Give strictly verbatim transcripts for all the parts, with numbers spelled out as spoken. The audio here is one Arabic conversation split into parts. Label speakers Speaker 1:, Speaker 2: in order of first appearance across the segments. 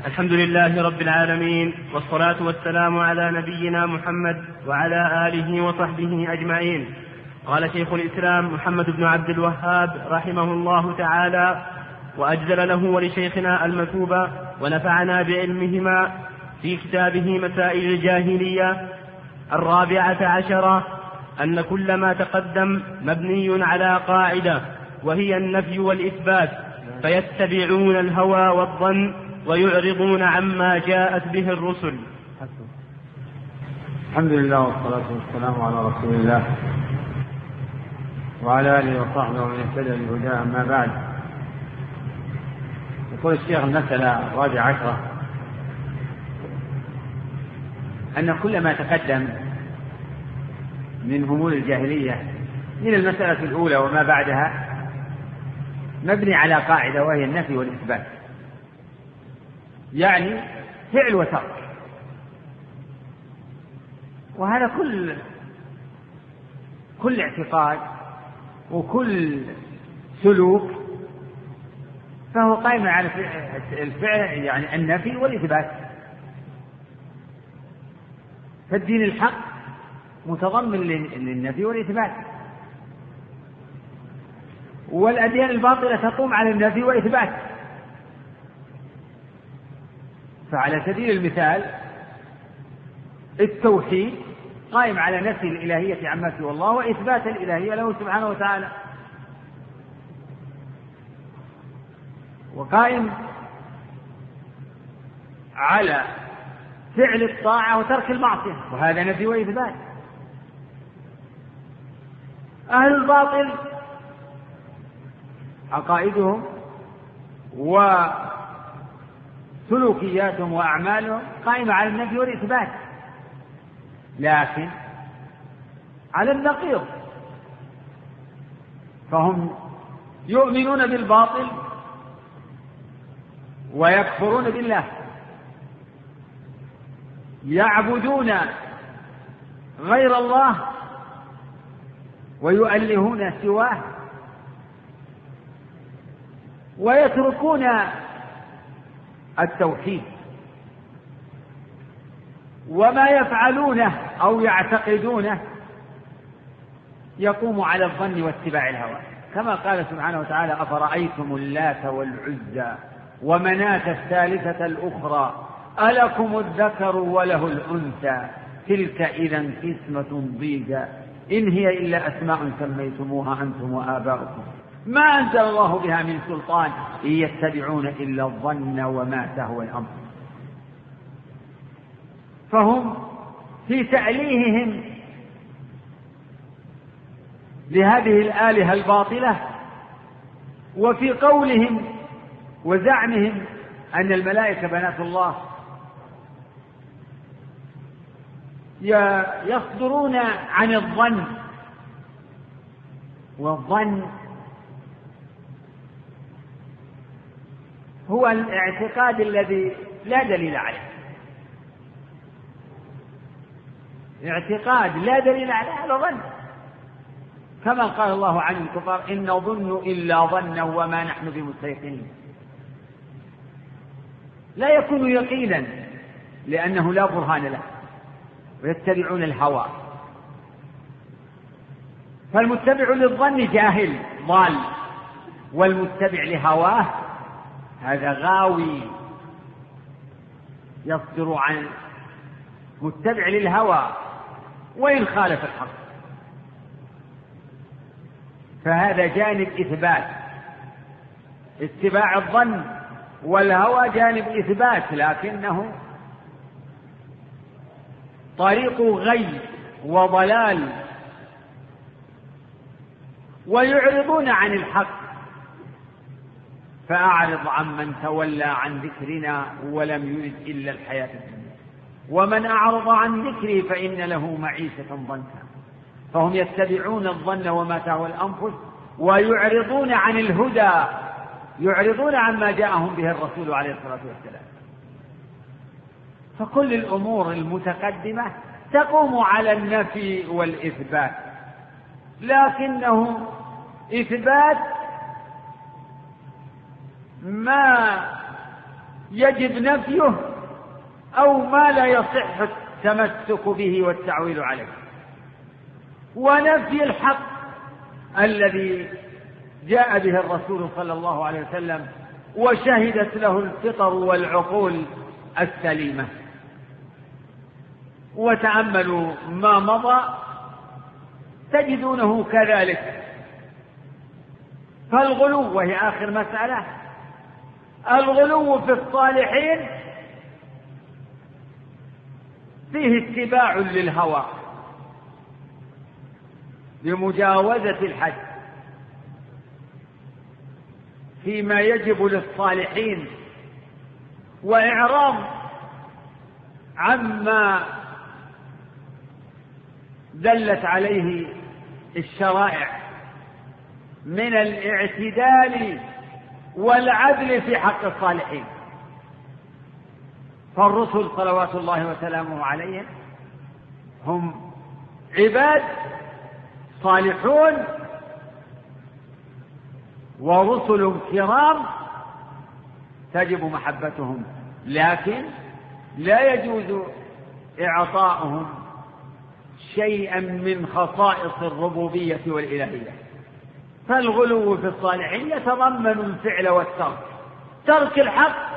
Speaker 1: الحمد لله رب العالمين، والصلاة والسلام على نبينا محمد وعلى آله وصحبه أجمعين. قال شيخ الإسلام محمد بن عبد الوهاب رحمه الله تعالى: وأجزل له ولشيخنا المثوبة ونفعنا بعلمهما في كتابه مسائل الجاهلية. الرابعة عشرة أن كل ما تقدم مبني على قاعدة، وهي النفي والإثبات، فيتبعون الهوى والظن ويعرضون عما جاءت به الرسل.
Speaker 2: الحمد لله والصلاة والسلام على رسول الله وعلى آله وصحبه ومن اهتدى بهداه، أما بعد. يقول الشيخ المسألة الرابعة عشرة أن كل ما تقدم من همول الجاهلية من المسألة الأولى وما بعدها مبني على قاعدة، وهي النفي والإثبات، يعني فعل وترك. وهذا كل كل اعتقاد وكل سلوك فهو قائم على الفعل، يعني النفي والإثبات. فالدين الحق متضمن للنفي والإثبات، والأديان الباطلة تقوم على النفي والإثبات. فعلى سبيل المثال التوحيد قائم على نفي الإلهية عما سوى الله وإثبات الإلهية له سبحانه وتعالى، وقائم على فعل الطاعة وترك المعصية، وهذا نفي وإثبات. أهل الباطل عقائدهم وسلوكياتهم وأعمالهم قائمة على النفي والإثبات، لكن على النقيض، فهم يؤمنون بالباطل ويكفرون بالله، يعبدون غير الله ويؤلهون سواه، ويتركون التوحيد، وما يفعلونه أو يعتقدونه يقوم على الظن واتباع الهوى، كما قال سبحانه وتعالى: أفرأيتم اللات والعزى ومناة الثالثة الأخرى ألكم الذكر وله الأنثى تلك إذا قسمة ضيزى إن هي إلا أسماء سميتموها أنتم وآباؤكم ما أنزل الله بها من سلطان إن يتبعون إلا الظن وما تهوى الأنفس. فهم في تأليههم لهذه الآلهة الباطلة، وفي قولهم وزعمهم أن الملائكة بنات الله، يصدرون عن الظن، والظن هو الاعتقاد الذي لا دليل عليه، اعتقاد لا دليل عليه على ظن، كما قال الله عن الكفار: إن نظن إلا ظنا وما نحن بمستيقنين. لا يكون يقينا لأنه لا برهان له، ويتبعون الهوى. فالمتبع للظن جاهل ضال، والمتبع لهواه هذا غاوي يصدر عن متبع للهوى وإن خالف الحق. فهذا جانب إثبات، اتباع الظن، والهوى جانب إثبات، لكنه طريق غي وضلال، ويعرضون عن الحق. فأعرض عمن تولى عن ذكرنا ولم يرد إلا الحياة الدنيا ومن أعرض عن ذكري فإن له معيشة ضنكا. فهم يتبعون الظن وما تهوى الأنفس، ويعرضون عن الهدى، يعرضون عما جاءهم به الرسول عليه الصلاة والسلام. فكل الأمور المتقدمة تقوم على النفي والإثبات، لكنه إثبات ما يجب نفيه أو ما لا يصح التمسك به والتعويل عليه، ونفي الحق الذي جاء به الرسول صلى الله عليه وسلم وشهدت له الفطر والعقول السليمة. وتأملوا ما مضى تجدونه كذلك. فالغلو، وهي آخر مسألة، الغلو في الصالحين فيه اتباع للهوى بمجاوزة الحد فيما يجب للصالحين، وإعراض عما دلت عليه الشرائع من الاعتدال والعدل في حق الصالحين. فالرسل صلوات الله وسلامه عليهم هم عباد صالحون ورسل كرام تجب محبتهم، لكن لا يجوز إعطاؤهم شيئا من خصائص الربوبية والإلهية. فالغلو في الصالحين يتضمن الفعل والترك، ترك الحق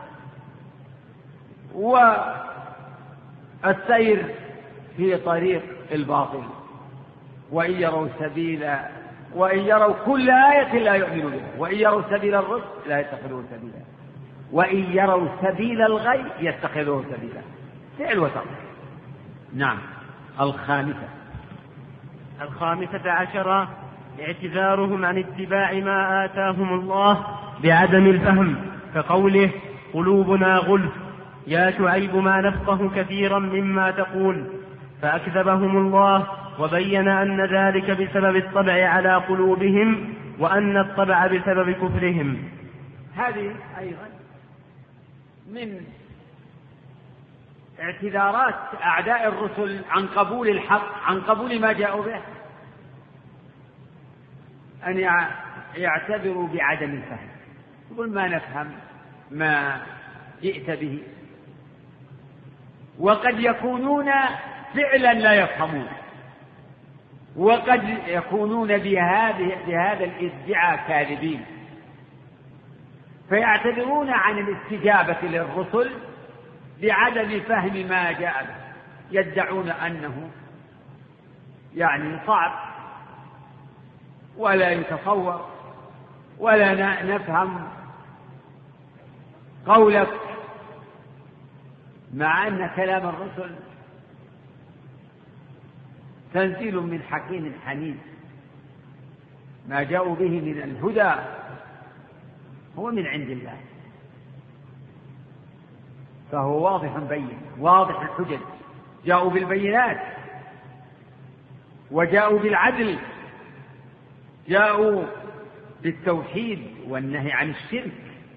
Speaker 2: والسير في طريق الباطل. وإن يروا سبيلا وإن يروا كل آية لا يؤمنوا بها، وإن يروا سبيل الرشد لا يتخذوه سبيلا، وإن يروا سبيل الغي يتخذوه سبيلا. فعل وترك. نعم. الخامسة
Speaker 1: الخامسة عشرة اعتذارهم عن اتباع ما آتاهم الله بعدم الفهم، كقوله قلوبنا غلف يا شعيب ما نفقه كثيرا مما تقول، فأكذبهم الله وبين أن ذلك بسبب الطبع على قلوبهم وأن الطبع بسبب كفرهم.
Speaker 2: هذه أيضا من اعتذارات أعداء الرسل عن قبول الحق، عن قبول ما جاءوا به، أن يعتذروا بعدم الفهم. يقول ما نفهم ما جئت به، وقد يكونون فعلا لا يفهمون، وقد يكونون بهذه بهذا الادعاء كاذبين، فيعتذرون عن الاستجابة للرسل بعدم فهم ما جاء به، يدعون أنه يعني صعب ولا يتصور ولا نفهم قولك، مع أن كلام الرسل تنزيل من حكيم حميد. ما جاءوا به من الهدى هو من عند الله، فهو واضح بين واضح الحجج. جاءوا بالبينات وجاءوا بالعدل، جاءوا بالتوحيد والنهي عن الشرك.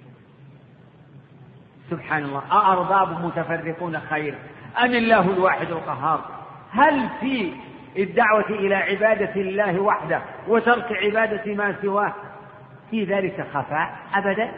Speaker 2: سبحان الله، أأرباب متفرقون خير أم الله الواحد القهار؟ هل في الدعوة إلى عبادة الله وحده وترك عبادة ما سواه في ذلك خفاء؟ أبدا.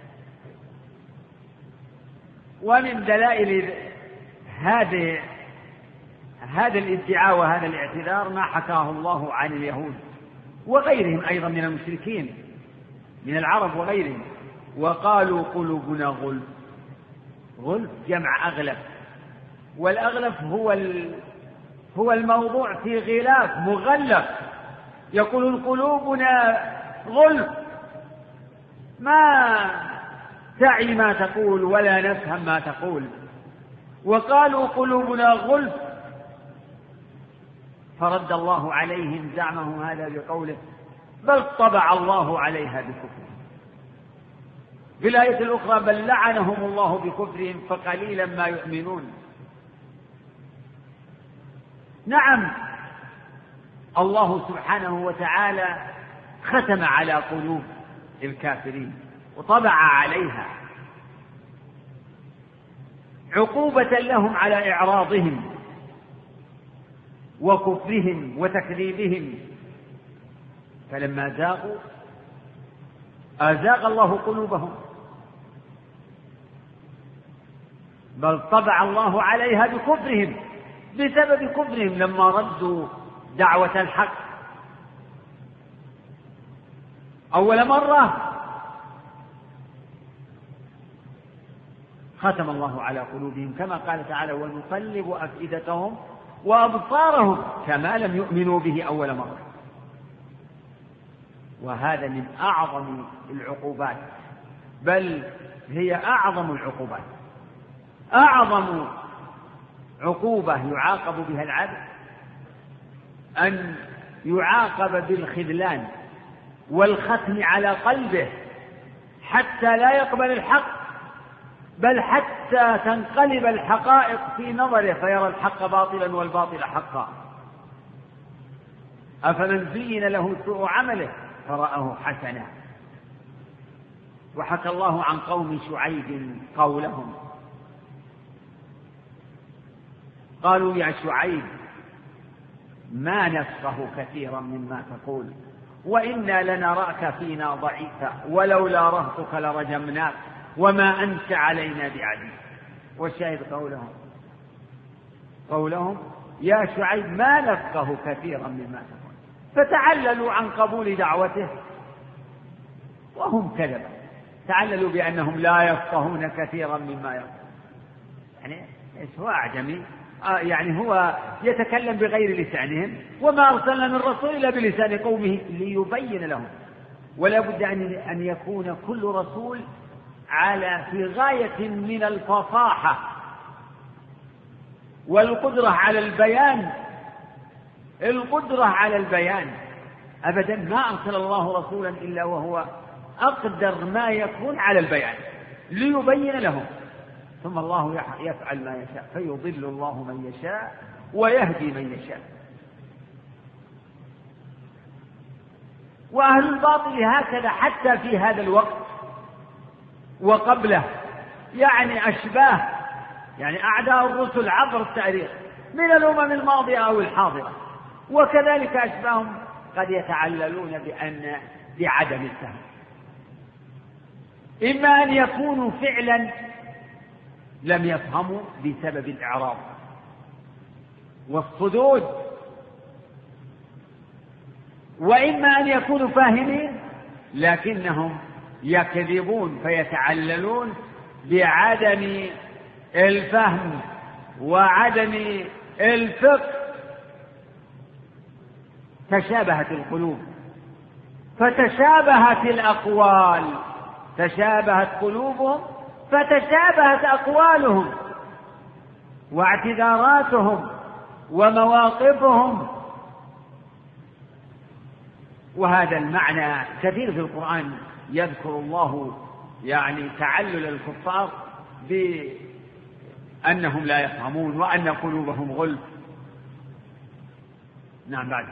Speaker 2: ومن دلائل هذه هذا الادعاء وهذا الاعتذار ما حكاه الله عن اليهود وغيرهم أيضا من المشركين من العرب وغيرهم، وقالوا قلوبنا غلف. غلف جمع أغلف، والأغلف هو هو الموضوع في غلاف مغلف. يقول قلوبنا غلف، ما تعي ما تقول ولا نفهم ما تقول. وقالوا قلوبنا غلف، فرد الله عليهم زعمهم هذا بقوله بل طبع الله عليها بكفرهم. في الآية الأخرى بل لعنهم الله بكفرهم فقليلا ما يؤمنون. نعم، الله سبحانه وتعالى ختم على قلوب الكافرين وطبع عليها عقوبة لهم على إعراضهم وكفرهم وتكذيبهم. فلما زاغوا أزاغ الله قلوبهم بل طبع الله عليها بكفرهم، بسبب كفرهم لما ردوا دعوة الحق أول مرة. ختم الله على قلوبهم كما قال تعالى: ونقلب أفئدتهم وأبصارهم كما لم يؤمنوا به أول مرة. وهذا من أعظم العقوبات، بل هي أعظم العقوبات. أعظم عقوبة يعاقب بها العبد أن يعاقب بالخذلان والختم على قلبه حتى لا يقبل الحق، بل حتى تنقلب الحقائق في نظره فيرى الحق باطلا والباطل حقا. أفمن زين له سوء عمله فرآه حسنا. وحكى الله عن قوم شعيب قولهم، قالوا: يا شعيب ما نفقه كثيرا مما تقول وإنا لنراك فينا ضعيفا ولولا رهطك لرجمناك وما أنت علينا بعزيز. والشاهد قولهم قولهم يا شعيب ما نفقه كثيرا مما تقول، فتعللوا عن قبول دعوته وهم كذبا، تعللوا بأنهم لا يفقهون كثيرا مما يقول. يعني هو أعجمي، آه يعني هو يتكلم بغير لسانهم، وما أرسلنا من رسول إلا بلسان قومه ليبين لهم. ولا بد أن يكون كل رسول على في غاية من الفصاحة والقدرة على البيان، القدرة على البيان. أبدا ما أرسل الله رسولا إلا وهو أقدر ما يكون على البيان ليبين لهم، ثم الله يفعل ما يشاء، فيضل الله من يشاء ويهدي من يشاء. وأهل الباطل هكذا حتى في هذا الوقت وقبله، يعني أشباه، يعني أعداء الرسل عبر التاريخ من الأمم الماضية أو الحاضرة، وكذلك أشباههم قد يتعللون بأن بعدم الفهم، إما أن يكونوا فعلا لم يفهموا بسبب الإعراض والصدود، وإما أن يكونوا فاهمين لكنهم يكذبون فيتعللون بعدم الفهم وعدم الفقه. تشابهت القلوب فتشابهت الأقوال، تشابهت قلوبهم فتشابهت أقوالهم واعتذاراتهم ومواقفهم. وهذا المعنى كثير في القرآن يذكر الله يعني تعلل الكفار بأنهم لا يفهمون وأن قلوبهم غلف. نعم. بعد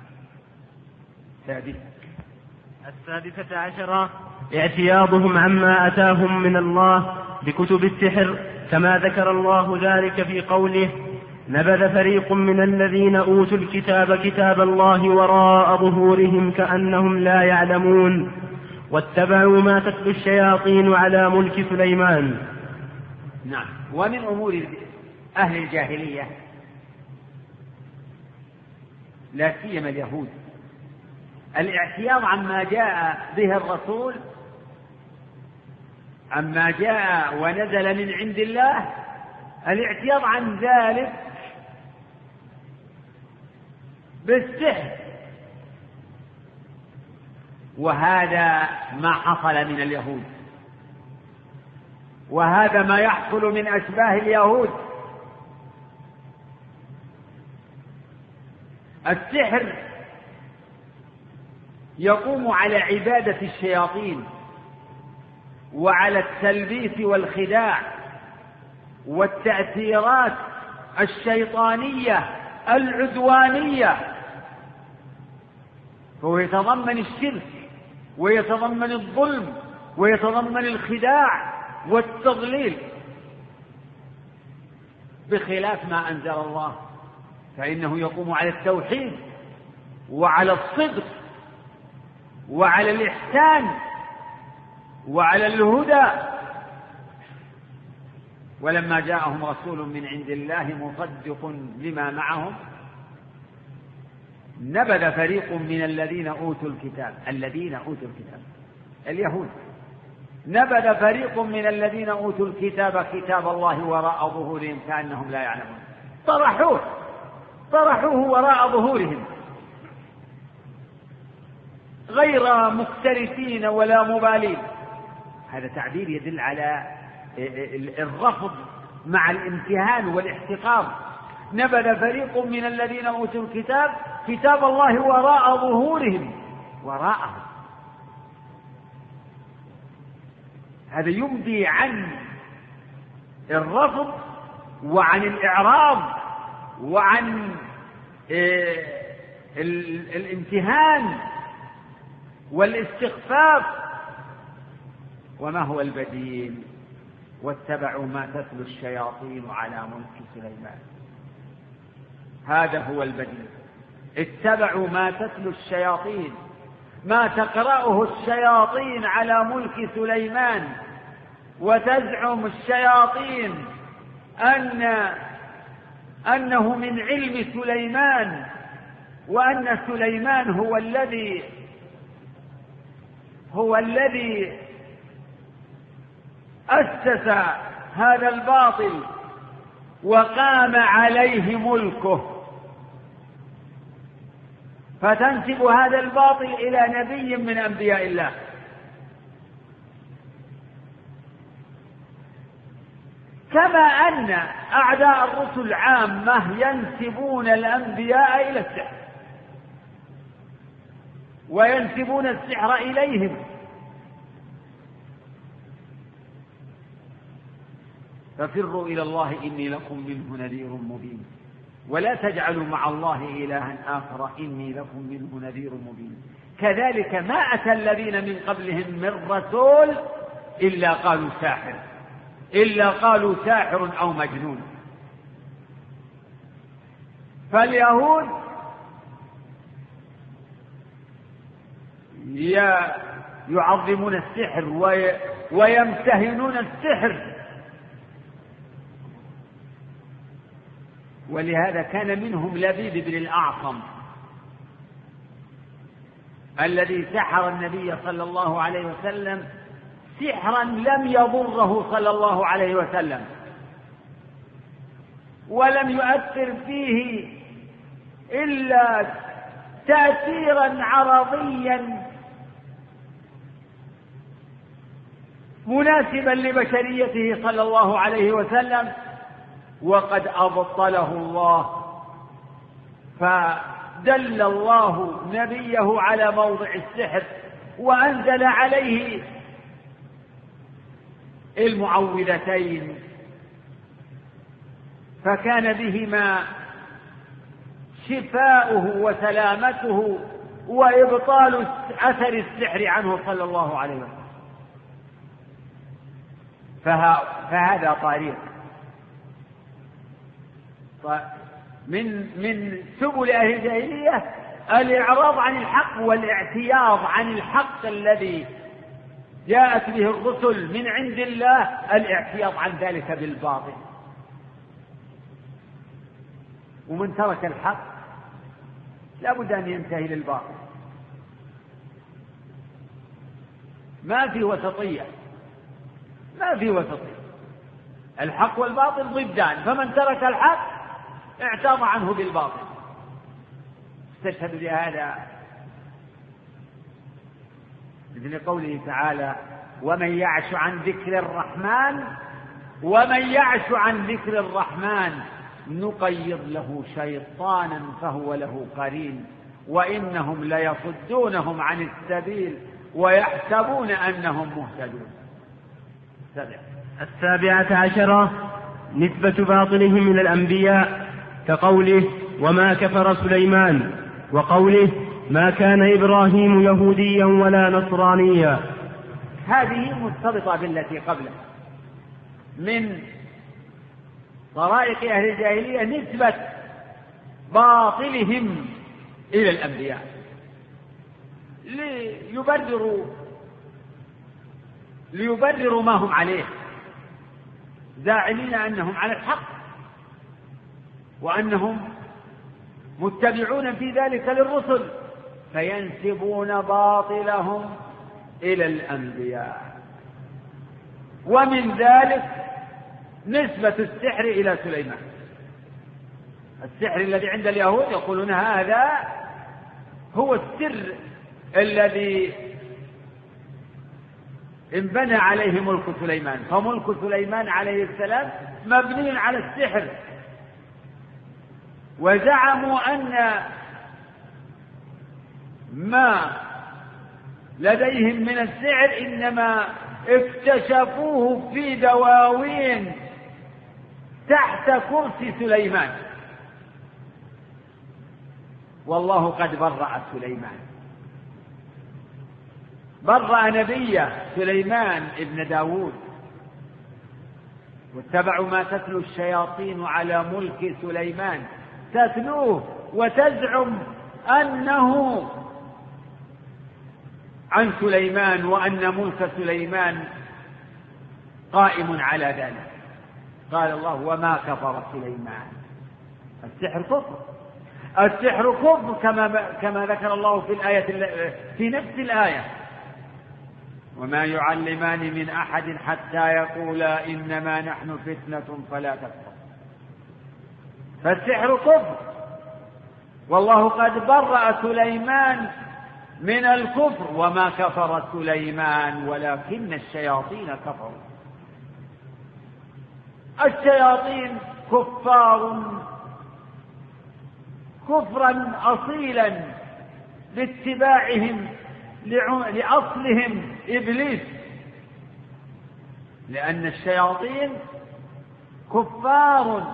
Speaker 2: سادس
Speaker 1: السادسة عشرة اعتياضهم عما أتاهم من الله بكتب السحر، كما ذكر الله ذلك في قوله: نبذ فريق من الذين أوتوا الكتاب كتاب الله وراء ظهورهم كأنهم لا يعلمون واتبعوا ما تتلو الشياطين على ملك سليمان.
Speaker 2: نعم. ومن أمور أهل الجاهلية لا سيما اليهود الاعتياض عما جاء به الرسول، عما جاء ونزل من عند الله، الاعتياض عن ذلك بالسحر. وهذا ما حصل من اليهود، وهذا ما يحصل من أشباه اليهود. السحر يقوم على عبادة الشياطين وعلى التلبيس والخداع والتأثيرات الشيطانية العدوانية، فهو يتضمن الشرك ويتضمن الظلم ويتضمن الخداع والتضليل، بخلاف ما أنزل الله فإنه يقوم على التوحيد وعلى الصدق وعلى الإحسان وعلى الهدى. ولما جاءهم رسول من عند الله مصدق لما معهم نبذ فريق من الذين أوتوا الكتاب الذين أوتوا الكتاب اليهود نبذ فريق من الذين أوتوا الكتاب كتاب الله وراء ظهورهم كأنهم لا يعلمون طرحوه طرحوه وراء ظهورهم غير مكترثين ولا مبالين. هذا تعبير يدل على الرفض مع الامتهان والاحتقار. نبذ فريق من الذين أوتوا الكتاب كتاب الله وراء ظهورهم وراءه. هذا يبدي عن الرفض وعن الإعراض وعن الامتهان والاستخفاف. وما هو البديل؟ واتبعوا ما تتلو الشياطين على ملك سليمان. هذا هو البديل. اتبعوا ما تتلو الشياطين ما تقرأه الشياطين على ملك سليمان. وتزعم الشياطين أن أنه من علم سليمان وأن سليمان هو الذي هو الذي أسس هذا الباطل وقام عليه ملكه. فتنسب هذا الباطل إلى نبي من أنبياء الله. كما أن أعداء الرسل عامة ينسبون الأنبياء إلى السحر وينسبون السحر إليهم. ففروا إلى الله إني لكم منه نذير مبين ولا تجعلوا مع الله إلها آخر إني لكم منه نذير مبين. كذلك ما أتى الذين من قبلهم من رسول إلا قالوا ساحر إلا قالوا ساحر أو مجنون. فاليهود يعظمون السحر ويمتهنون السحر. ولهذا كان منهم لبيد بن الأعصم الذي سحر النبي صلى الله عليه وسلم سحرا لم يضره صلى الله عليه وسلم ولم يؤثر فيه إلا تأثيرا عرضيا مناسبا لبشريته صلى الله عليه وسلم. وقد أبطله الله فدل الله نبيه على موضع السحر وأنزل عليه المعوذتين فكان بهما شفاؤه وسلامته وإبطال أثر السحر عنه صلى الله عليه وسلم. فهذا طريق من من سبل أهل الجاهلية الإعراض عن الحق والاعتياض عن الحق الذي جاءت به الرسل من عند الله، الاعتياض عن ذلك بالباطل. ومن ترك الحق لا بد أن ينتهي للباطل. ما في وسطية ما في وسطية الحق والباطل ضدان، فمن ترك الحق اعتاض عنه بالباطل. استشهد بهذا مثل قوله تعالى: ومن يعش عن ذكر الرحمن ومن يعش عن ذكر الرحمن نقيض له شيطانا فهو له قرين وإنهم ليصدونهم عن السبيل ويحسبون أنهم مهتدون.
Speaker 1: السابعة عشرة نسبة باطلهم إلى الأنبياء كقوله: وما كفر سليمان، وقوله: ما كان إبراهيم يهوديا ولا نصرانيا.
Speaker 2: هذه مرتبطة بالتي قبله من طرائق أهل الجاهلية نسبة باطلهم إلى الأنبياء ليبرروا ليبرروا ما هم عليه زاعمين أنهم على الحق وأنهم متبعون في ذلك للرسل، فينسبون باطلهم إلى الأنبياء. ومن ذلك نسبة السحر إلى سليمان. السحر الذي عند اليهود يقولون هذا هو السر الذي انبنى عليه ملك سليمان، فملك سليمان عليه السلام مبني على السحر. وزعموا أن ما لديهم من السحر إنما اكتشفوه في دواوين تحت كرسي سليمان، والله قد برأ سليمان، برأ نبيه سليمان ابن داود. واتبعوا ما تتلو الشياطين على ملك سليمان، تتلوه وتزعم أنه عن سليمان وأن ملك سليمان قائم على ذلك. قال الله وما كفر سليمان. السحر كفر، السحر كفر كما كما ذكر الله في الآية في نفس الآية وما يعلمان من أحد حتى يقولا إنما نحن فتنة فلا تكفر. فالسحر كفر، والله قد برأ سليمان من الكفر. وما كفر سليمان ولكن الشياطين كفروا. الشياطين كفار كفرا أصيلا باتباعهم لأصلهم إبليس، لأن الشياطين كفار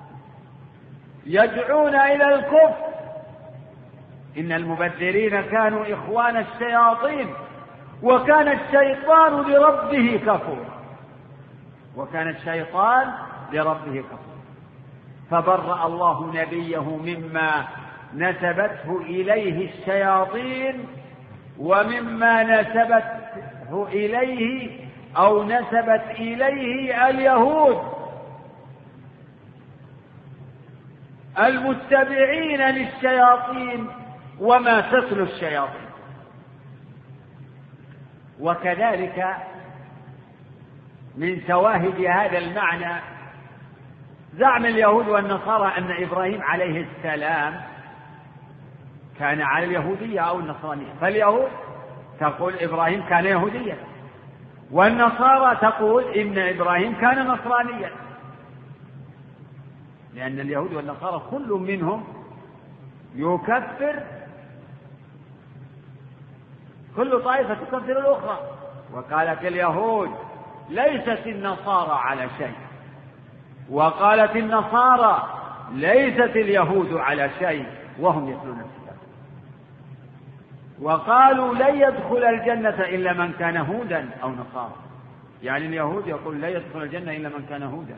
Speaker 2: يدعون إلى الكفر. إن المبذرين كانوا إخوان الشياطين وكان الشيطان لربه كفورا وكان الشيطان لربه كفورا. فبرأ الله نبيه مما نسبته إليه الشياطين ومما نسبته إليه أو نسبت إليه اليهود المتبعين للشياطين وما تتلو الشياطين. وكذلك من شواهد هذا المعنى زعم اليهود والنصارى أن إبراهيم عليه السلام كان على اليهودية أو النصرانية. فاليهود تقول إبراهيم كان يهوديا، والنصارى تقول إن إبراهيم كان نصرانيا، لأن اليهود والنصارى كل منهم يكفر، كل طائفة تكفر الأخرى. وقالت اليهود ليست النصارى على شيء، وقالت النصارى ليست اليهود على شيء وهم يتلون الكتاب. وقالوا لن يدخل الجنة إلا من كان هودا أو نصارى، يعني اليهود يقول لا يدخل الجنة إلا من كان هودا،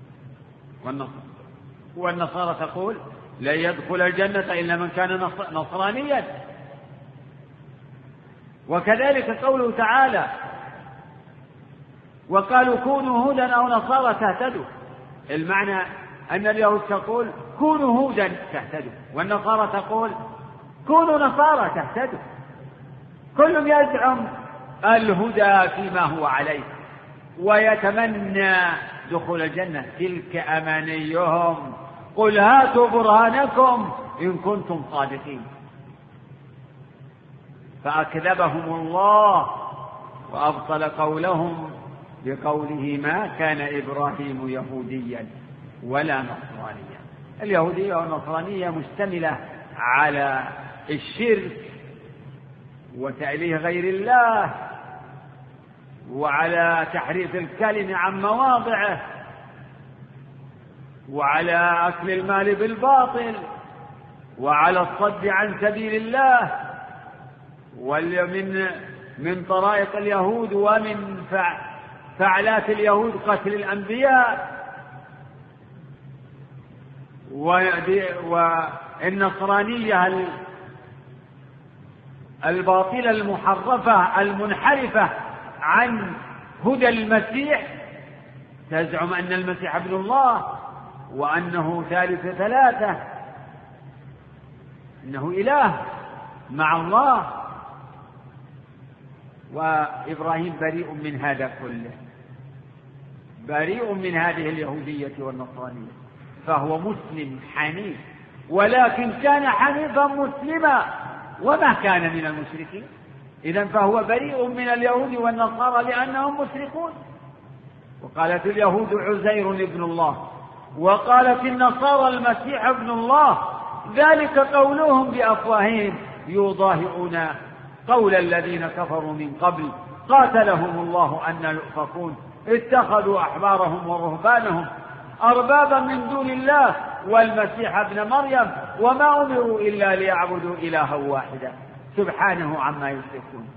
Speaker 2: والنصارى تقول لا يدخل الجنة إلا من كان نصرانيا. وكذلك قوله تعالى وقالوا كونوا هودا أو نصارى تهتدوا. المعنى أن اليهود تقول كونوا هودا تهتدوا، والنصارى تقول كونوا نصارى تهتدوا. كل يزعم الهدى فيما هو عليه ويتمنى دخول الجنة، تلك أمانيهم قل هاتوا برهانكم إن كنتم صادقين. فأكذبهم الله وأبطل قولهم بقوله ما كان إبراهيم يهوديا ولا نصرانيا. اليهودية والنصرانية مشتملة على الشرك وتأليه غير الله وعلى تحريف الكلم عن مواضعه وعلى أكل المال بالباطل وعلى الصد عن سبيل الله. ومن من طرائق اليهود ومن فعلات اليهود قتل الأنبياء. والنصرانية الباطلة المحرفة المنحرفة عن هدى المسيح تزعم أن المسيح ابن الله وأنه ثالث ثلاثة، إنه إله مع الله. وإبراهيم بريء من هذا كله، بريء من هذه اليهودية والنصرانية، فهو مسلم حنيف، ولكن كان حنيفا مسلما وما كان من المشركين. إذن فهو بريء من اليهود والنصارى لأنهم مشركون. وقالت اليهود عزير ابن الله، وقالت النصارى المسيح ابن الله، ذلك قولهم بأفواههم يضاهئون قول الذين كفروا من قبل قاتلهم الله أن يؤفكون اتخذوا أحبارهم ورهبانهم أربابا من دون الله والمسيح ابن مريم وما أمروا إلا ليعبدوا إلها واحدا سبحانه عما يشركون.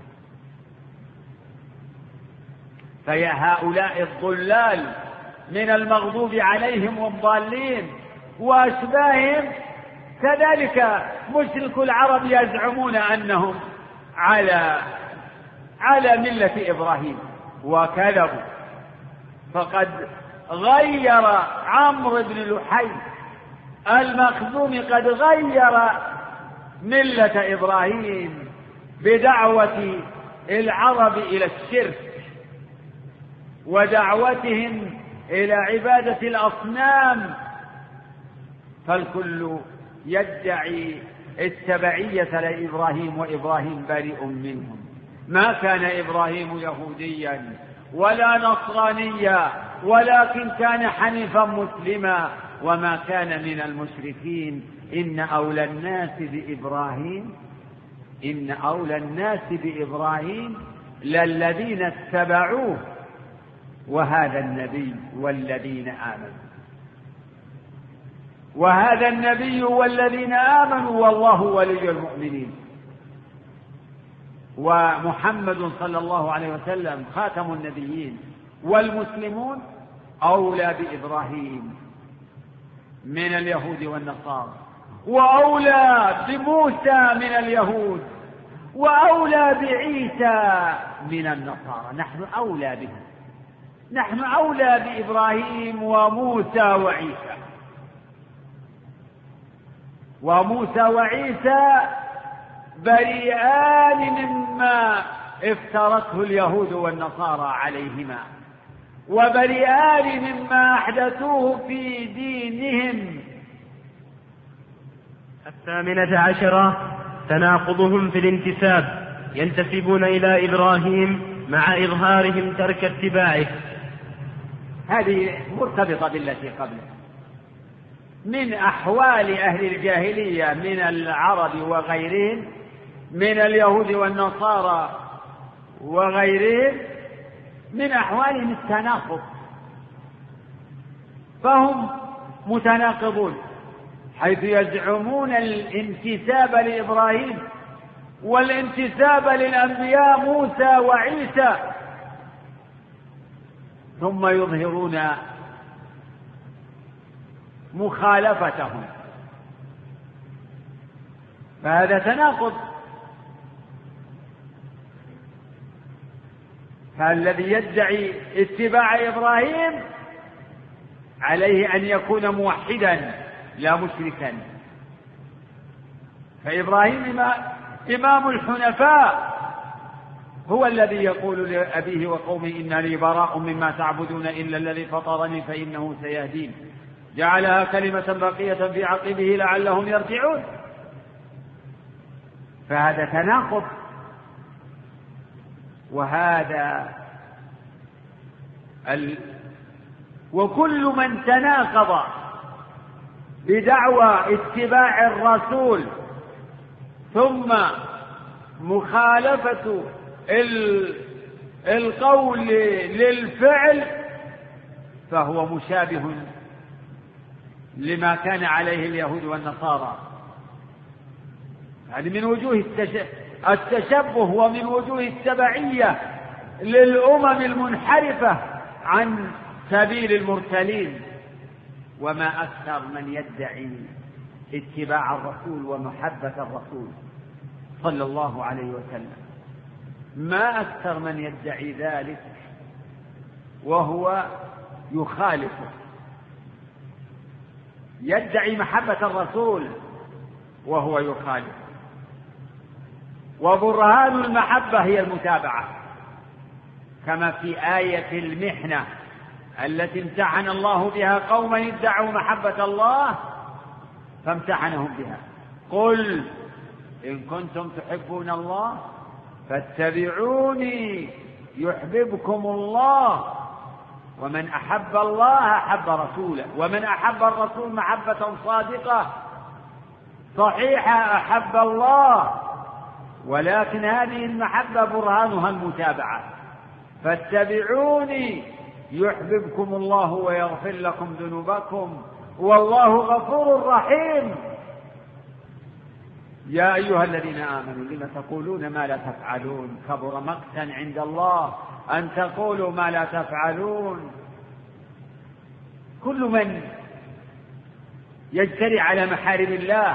Speaker 2: فيا هؤلاء الضلال من المغضوب عليهم والضالين وأشباههم كذلك مشرك العرب يزعمون أنهم على على ملة إبراهيم وكذبوا، فقد غير عمرو بن لحي المخزومي قد غير ملة إبراهيم بدعوة العرب إلى الشرك ودعوتهم إلى عبادة الأصنام، فالكل يدعي التبعية لإبراهيم وإبراهيم بريء منهم. ما كان إبراهيم يهوديا ولا نصرانيا، ولكن كان حنيفا مسلما وما كان من المشركين. إن أولى الناس بإبراهيم إن أولى الناس بإبراهيم للذين اتبعوه وهذا النبي والذين آمنوا وهذا النبي والذين آمنوا والله ولي المؤمنين. ومحمد صلى الله عليه وسلم خاتم النبيين، والمسلمون أولى بإبراهيم من اليهود والنصارى، وأولى بموسى من اليهود، وأولى بعيسى من النصارى. نحن أولى بهم، نحن أولى بإبراهيم وموسى وعيسى. وموسى وعيسى بريئان مما افترته اليهود والنصارى عليهما، وبريئان مما أحدثوه في دينهم.
Speaker 1: الثامنة عشرة تناقضهم في الانتساب، ينتسبون إلى إبراهيم مع إظهارهم ترك اتباعه.
Speaker 2: هذه مرتبطة بالتي قبله. من أحوال أهل الجاهلية من العرب وغيرهم من اليهود والنصارى وغيرهم من أحوالهم التناقض، فهم متناقضون حيث يزعمون الانتساب لإبراهيم والانتساب للأنبياء موسى وعيسى، ثم يظهرون مخالفتهم، فهذا تناقض. فالذي يدعي اتباع إبراهيم عليه أن يكون موحدا لا مشركا، فإبراهيم إمام الحنفاء، هو الذي يقول لأبيه وقومه إنني براء مما تعبدون إلا الذي فطرني فإنه سيهدين، جعلها كلمة باقية في عقبه لعلهم يرجعون. فهذا تناقض، وهذا ال... وكل من تناقض بدعوى اتباع الرسول ثم مخالفة ال... القول للفعل فهو مشابه لما كان عليه اليهود والنصارى. هذه من وجوه التشبه ومن وجوه التبعية للأمم المنحرفة عن سبيل المرسلين. وما أكثر من يدعي اتباع الرسول ومحبة الرسول صلى الله عليه وسلم، ما أكثر من يدعي ذلك وهو يخالفه، يدعي محبة الرسول وهو يخالف. وبرهان المحبة هي المتابعة، كما في آية المحنة التي امتحن الله بها قوما ادعوا محبة الله فامتحنهم بها. قل إن كنتم تحبون الله فاتبعوني يحببكم الله، ومن أحب الله أحب رسوله، ومن أحب الرسول محبة صادقة صحيحة أحب الله. ولكن هذه المحبة برهانها المتابعة، فاتبعوني يحببكم الله ويغفر لكم ذنوبكم والله غفور رحيم. يا أيها الذين آمنوا لم تقولون ما لا تفعلون كبر مقتا عند الله أن تقولوا ما لا تفعلون. كل من يجترئ على محارم الله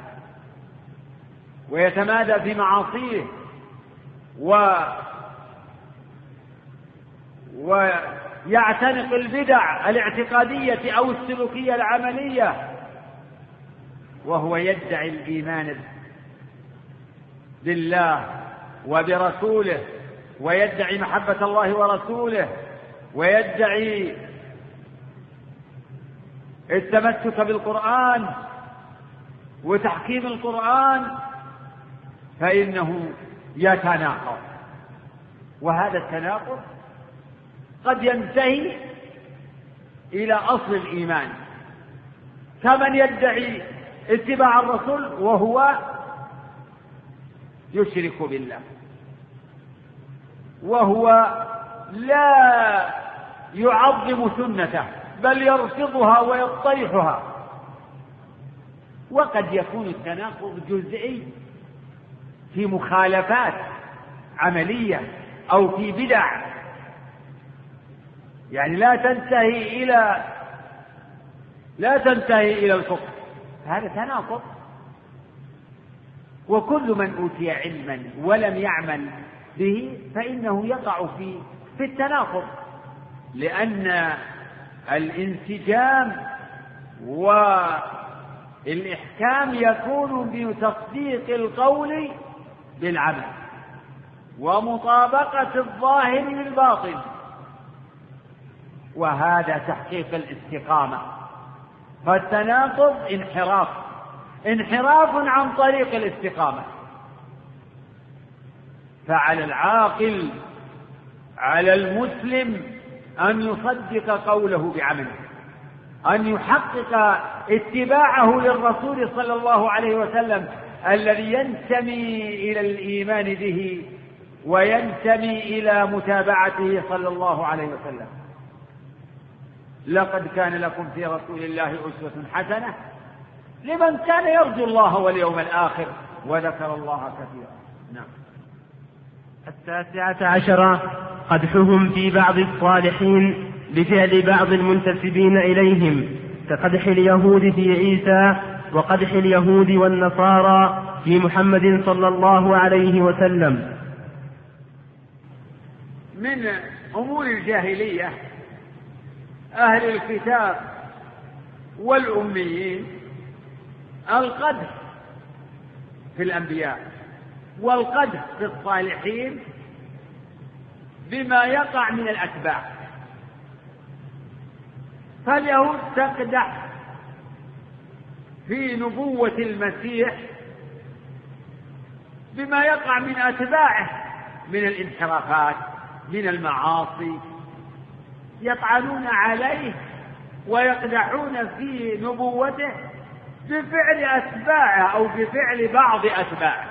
Speaker 2: ويتمادى في معاصيه و ويعتنق البدع الاعتقادية أو السلوكية العملية وهو يدعي الإيمان بالله وبرسوله ويدعي محبة الله ورسوله ويدعي التمسك بالقرآن وتحكيم القرآن، فإنه يتناقض. وهذا التناقض قد ينتهي إلى أصل الإيمان، كمن يدعي اتباع الرسول وهو يشرك بالله، وهو لا يعظم سنته بل يرفضها ويطرحها. وقد يكون التناقض جزئي في مخالفات عملية أو في بدع، يعني لا تنتهي إلى لا تنتهي إلى الكفر، هذا تناقض. وكل من أوتي علما ولم يعمل به فإنه يقع في في التناقض، لأن الانسجام والإحكام يكون بتصديق القول بالعمل ومطابقة الظاهر للباطن، وهذا تحقيق الاستقامة. فالتناقض انحراف انحراف عن طريق الاستقامة. فعلى العاقل على المسلم أن يصدق قوله بعمله، أن يحقق اتباعه للرسول صلى الله عليه وسلم الذي ينتمي إلى الإيمان به وينتمي إلى متابعته صلى الله عليه وسلم. لقد كان لكم في رسول الله أسوة حسنة لمن كان يرجو الله واليوم الآخر وذكر الله كثيرا. نعم.
Speaker 1: التاسعة عشرة قدحهم في بعض الصالحين بفعل بعض المنتسبين إليهم كقدح اليهود في عيسى وقدح اليهود والنصارى في محمد صلى الله عليه وسلم.
Speaker 2: من أمور الجاهلية أهل الكتاب والأميين القدح في الأنبياء والقدح في الصالحين بما يقع من الأتباع. فاليهود تقدح في نبوة المسيح بما يقع من أتباعه من الانحرافات من المعاصي، يطعنون عليه ويقدحون في نبوته بفعل أتباعه أو بفعل بعض أتباعه.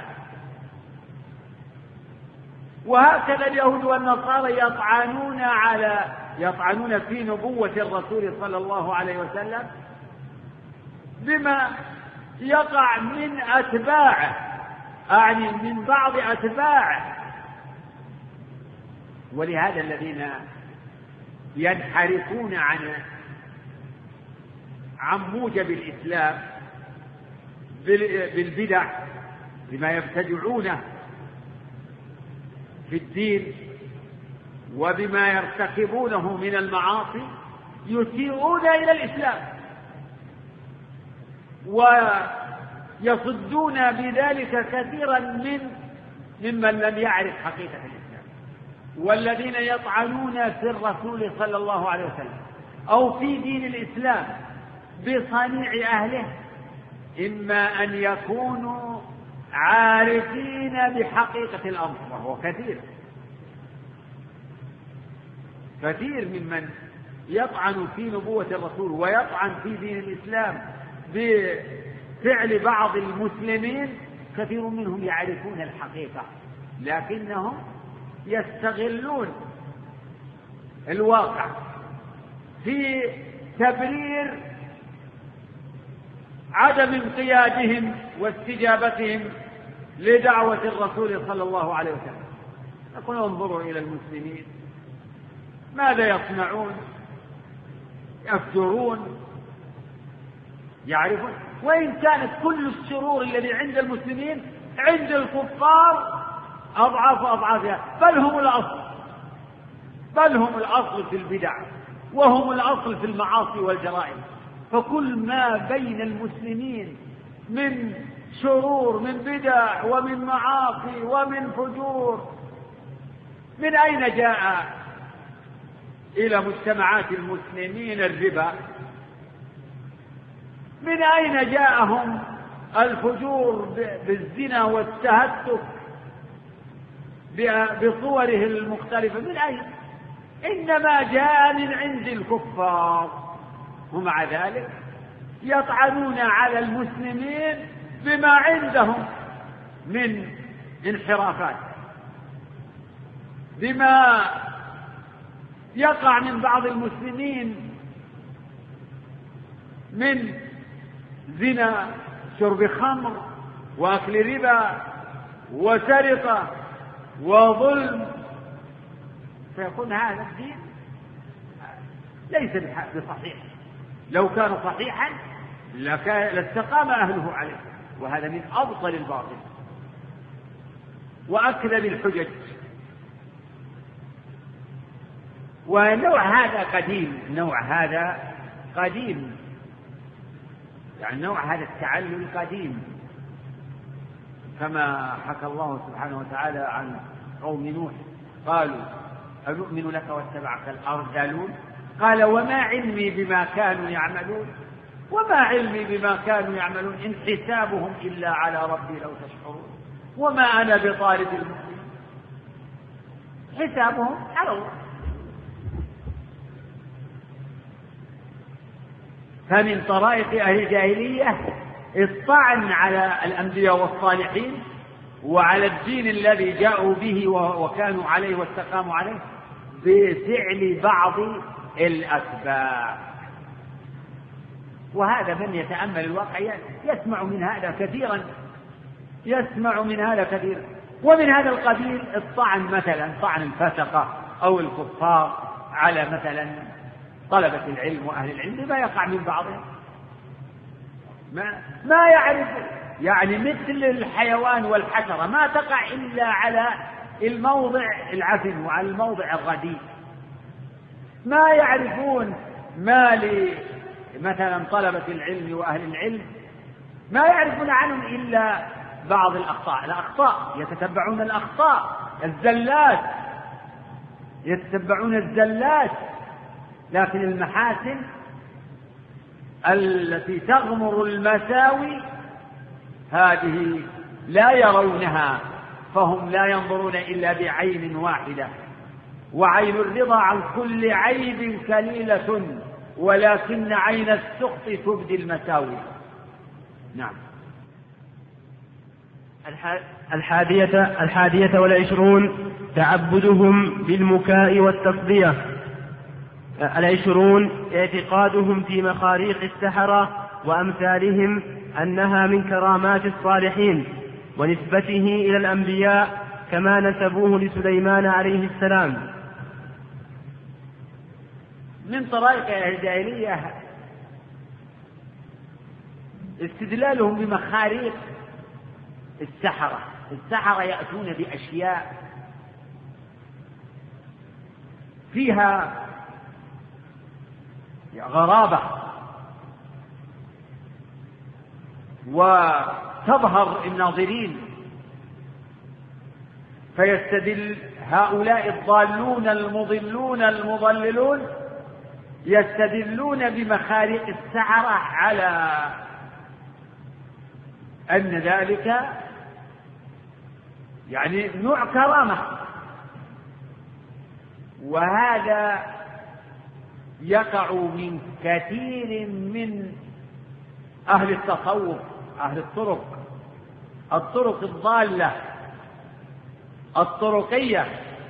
Speaker 2: وهكذا اليهود والنصارى يطعنون على يطعنون في نبوة الرسول صلى الله عليه وسلم بما يقع من أتباعه، أعني من بعض أتباعه. ولهذا الذين ينحرفون عن عن موجب الإسلام بالبدع بما يبتدعونه في الدين وبما يرتكبونه من المعاصي يسيئون إلى الإسلام ويصدون بذلك كثيرا من ممن لم يعرف حقيقة الإسلام، والذين يطعنون في الرسول صلى الله عليه وسلم أو في دين الإسلام بصنيع أهله إما أن يكونوا عارفين بحقيقة الأمر، وهو كثير كثير ممن يطعن في نبوة الرسول ويطعن في دين الإسلام بفعل بعض المسلمين، كثير منهم يعرفون الحقيقة لكنهم يستغلون الواقع في تبرير عدم انقيادهم واستجابتهم لدعوة الرسول صلى الله عليه وسلم. نقول انظروا إلى المسلمين ماذا يصنعون، يفجرون، يعرفون، وإن كانت كل الشرور الذي عند المسلمين عند الكفار أضعاف أضعافها، بل هم الأصل بل هم الأصل في البدع، وهم الأصل في المعاصي والجرائم. فكل ما بين المسلمين من شرور، من بدع ومن معاصي ومن فجور، من أين جاء إلى مجتمعات المسلمين الربا؟ من أين جاءهم الفجور بالزنا والتهتك بصوره المختلفة؟ من أين؟ إنما جاء من عند الكفار، ومع ذلك يطعنون على المسلمين بما عندهم من انحرافات، بما يقع من بعض المسلمين من زنا، شرب خمر، وأكل ربا، وسرقة، وظلم. فيكون هذا الدين ليس بصحيح، لو كان صحيحا لاستقام أهله عليه، وهذا من أبطل الباطل وأكذب الحجج. ونوع هذا قديم، نوع هذا قديم يعني نوع هذا التعلل قديم، كما حكى الله سبحانه وتعالى عن قوم نوح قالوا أنؤمن لك واتبعك الأرذلون قال وما علمي بما كانوا يعملون وما علمي بما كانوا يعملون إن حسابهم إلا على ربي لو تشعرون وما أنا بطارد المؤمنين، حسابهم على الله. فمن طرائق أهل الجاهلية الطعن على الأنبياء والصالحين وعلى الدين الذي جاءوا به وكانوا عليه واستقاموا عليه بفعل بعض الأسباب. وهذا من يتأمل الواقع يسمع من هذا كثيرا يسمع من هذا كثيرا. ومن هذا القبيل الطعن مثلا طعن الفسقة أو الكفار على مثلا طلبة العلم وأهل العلم بما يقع من بعضهم ما, ما يعرف، يعني مثل الحيوان والحشرة ما تقع إلا على الموضع العفن وعلى الموضع الرديء، ما يعرفون ما مثلا طلبة العلم وأهل العلم ما يعرفون عنهم إلا بعض الأخطاء الأخطاء يتتبعون الأخطاء الزلات يتتبعون الزلات لكن المحاسن التي تغمر المساوي هذه لا يرونها، فهم لا ينظرون إلا بعين واحدة، وعين الرضا عن كل عيب كليلة ولكن عين السخط تبدي المساوي. نعم.
Speaker 1: الحادية الحادية والعشرون تعبدهم بالمكاء والتصدية. العشرون اعتقادهم في مخاريق السحرة وأمثالهم أنها من كرامات الصالحين ونسبته إلى الأنبياء كما نسبوه لسليمان عليه السلام.
Speaker 2: من طرائق الجاهلية استدلالهم بمخاريق السحرة. السحرة يأتون بأشياء فيها غرابة، وتظهر الناظرين، فيستدل هؤلاء الضالون المضلون المضللون يستدلون بمخارق السحرة على أن ذلك يعني نوع كرامة. وهذا يقع من كثير من أهل التصوف، أهل الطرق، الطرق الضالة الطرقية،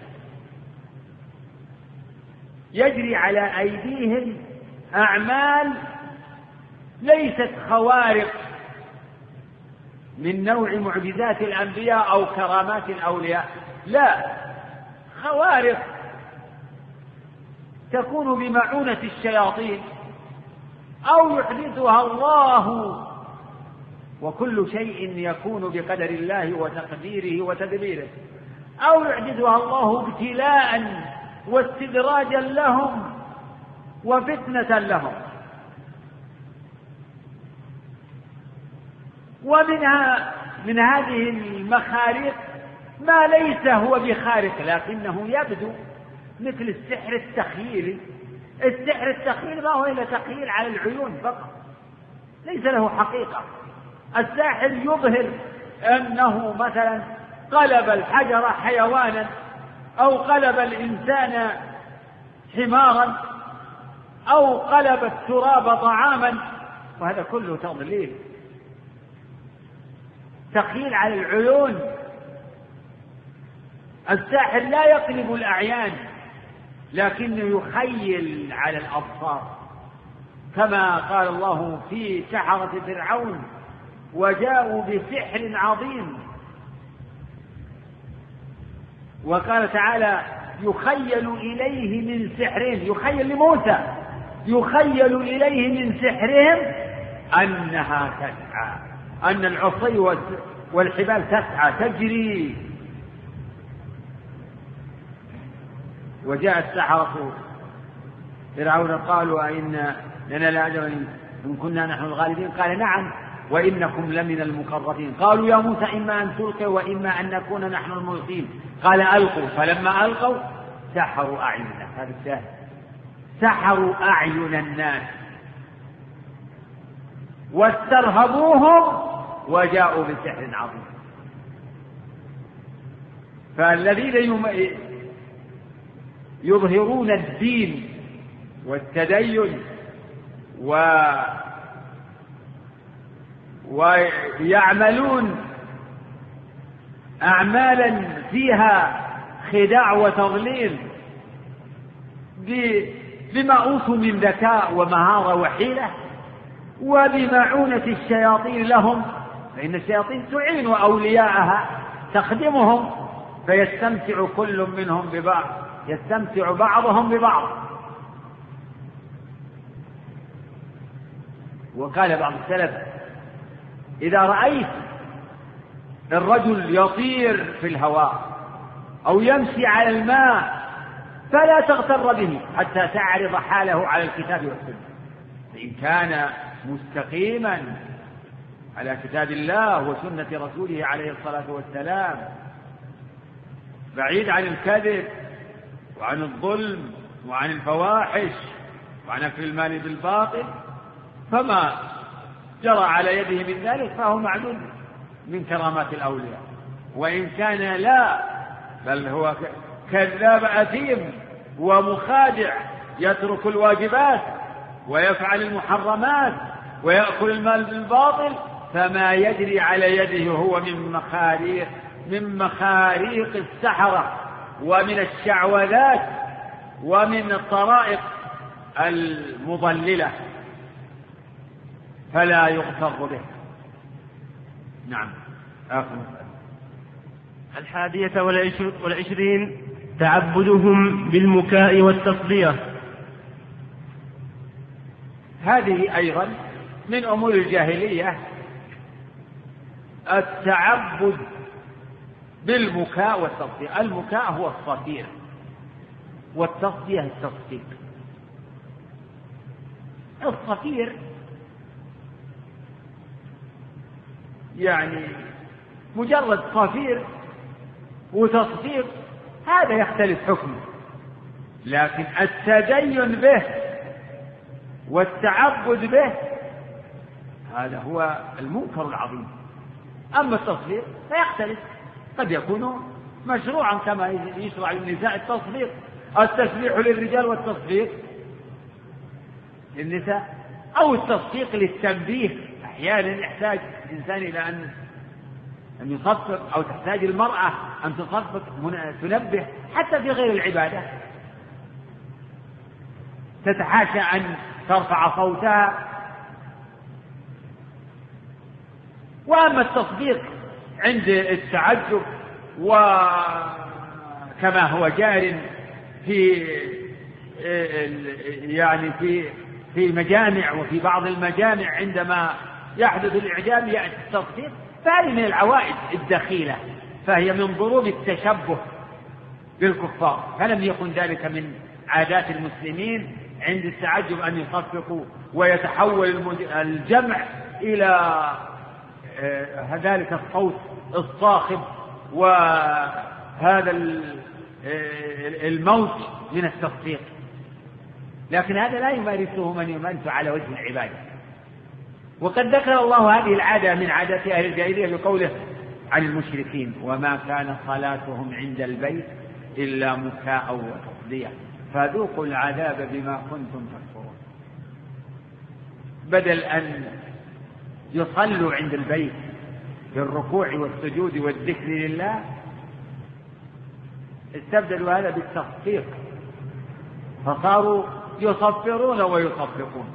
Speaker 2: يجري على أيديهم أعمال ليست خوارق من نوع معجزات الأنبياء أو كرامات الأولياء، لا، خوارق تكون بمعونة الشياطين أو يحدثها الله، وكل شيء يكون بقدر الله وتقديره وتدبيره، أو يحدثها الله ابتلاء واستدراجا لهم وفتنة لهم. ومنها من هذه المخارق ما ليس هو بخارق لكنه يبدو، مثل السحر التخييلي. السحر التخييلي ما هو إلا تخييل على العيون فقط، ليس له حقيقة. الساحر يظهر أنه مثلا قلب الحجر حيوانا أو قلب الإنسان حمارا أو قلب التراب طعاما، وهذا كله تضليل، تخيل على العيون. الساحر لا يقلب الأعيان لكنه يخيل على الأبصار، كما قال الله في سحرة فرعون: وجاءوا بسحر عظيم. وقال تعالى: يخيل إليه من سحرهم، يخيل لموسى، يخيل إليه من سحرهم أنها تسعى، أن العصي والحبال تسعى تجري. وجاء السحرة فرعون قالوا: أئن لنا لأجرا إن كنا نحن الغالبين؟ قال: نعم وإنكم لمن المقربين. قالوا: يا موسى إما أن تلقي وإما أن نكون نحن الملقين. قال: ألقوا. فلما ألقوا سحروا أعين الناس. هذا الشاهد، سحروا أعين الناس واسترهبوهم وجاءوا بسحر عظيم. فالذين يظهرون الدين والتدين و ويعملون أعمالا فيها خداع وتضليل بما أوتوا من ذكاء ومهارة وحيلة وبمعونة الشياطين لهم، فإن الشياطين تعين أولياءها تخدمهم، فيستمتع كل منهم ببعض، يستمتع بعضهم ببعض. وقال بعض السلف: إذا رأيت الرجل يطير في الهواء أو يمشي على الماء فلا تغتر به حتى تعرض حاله على الكتاب والسنة، فإن كان مستقيما على كتاب الله وسنة رسوله عليه الصلاة والسلام، بعيد عن الكذب وعن الظلم وعن الفواحش وعن أكل المال بالباطل، فما جرى على يده من ذلك فهو معدود من كرامات الأولياء. وإن كان لا، بل هو كذاب أثيم ومخادع، يترك الواجبات ويفعل المحرمات ويأكل المال بالباطل، فما يجري على يده هو من مخاريق من مخاريق السحرة ومن الشعوذات ومن الطرائق المضللة، فلا يغتر به. نعم. آخر
Speaker 1: الحادية والعشرين: تعبدهم بالمكاء والتصدية.
Speaker 2: هذه أيضا من أمور الجاهلية، التعبد بالمكاء والتصدية. المكاء هو الصفير والتصدية التصديق. الصفير يعني مجرد صفير وتصفير هذا يختلف حكمه، لكن التدين به والتعبد به هذا هو المنكر العظيم. أما التصفير فيختلف، قد يكون مشروعا كما يشرع للنساء التصفير، التسبيح للرجال والتصفيق للنساء، أو التصفيق للتنبيه. أحيانا يحتاج الإنسان إلى أن أن يصفق، أو تحتاج المرأة أن تصفق تنبه، حتى في غير العبادة تتحاشى أن ترفع صوتها. وأما التصديق عند التعجب وكما هو جار في يعني في في المجامع وفي بعض المجامع عندما يحدث الإعجاب يأتي التصديق، فهذه من العوائد الدخيلة، فهي من ضروب التشبه بالكفار، فلم يكن ذلك من عادات المسلمين عند التعجب أن يصفقوا ويتحول الجمع إلى ذلك الصوت الصاخب وهذا الموت من التصفيق. لكن هذا لا يمارسه من يمارسه على وجه العبادة. وقد ذكر الله هذه العادة من عادات أهل الجاهلية بقوله عن المشركين: وما كان صلاتهم عند البيت إلا مكاء وتصدية فذوقوا العذاب بما كنتم تكفرون. بدل أن يصلوا عند البيت بالركوع والسجود والذكر لله استبدلوا هذا بالتصفيق، فصاروا يصفرون ويصفقون.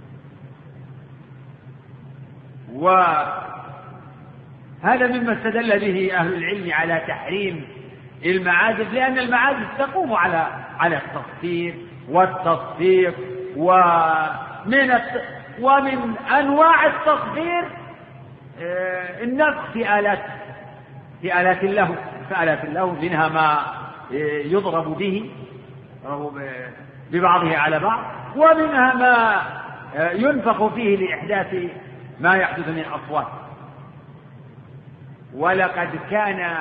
Speaker 2: وهذا مما استدل به أهل العلم على تحريم المعازف، لأن المعازف تقوم على على التصفير والتصفيق، ومن ومن أنواع التصفير النفخ في آلات في آلات اللهو في آلات اللهو منها ما يضرب به ببعضه على بعض، ومنها ما ينفخ فيه لإحداث ما يحدث من أصوات. ولقد كان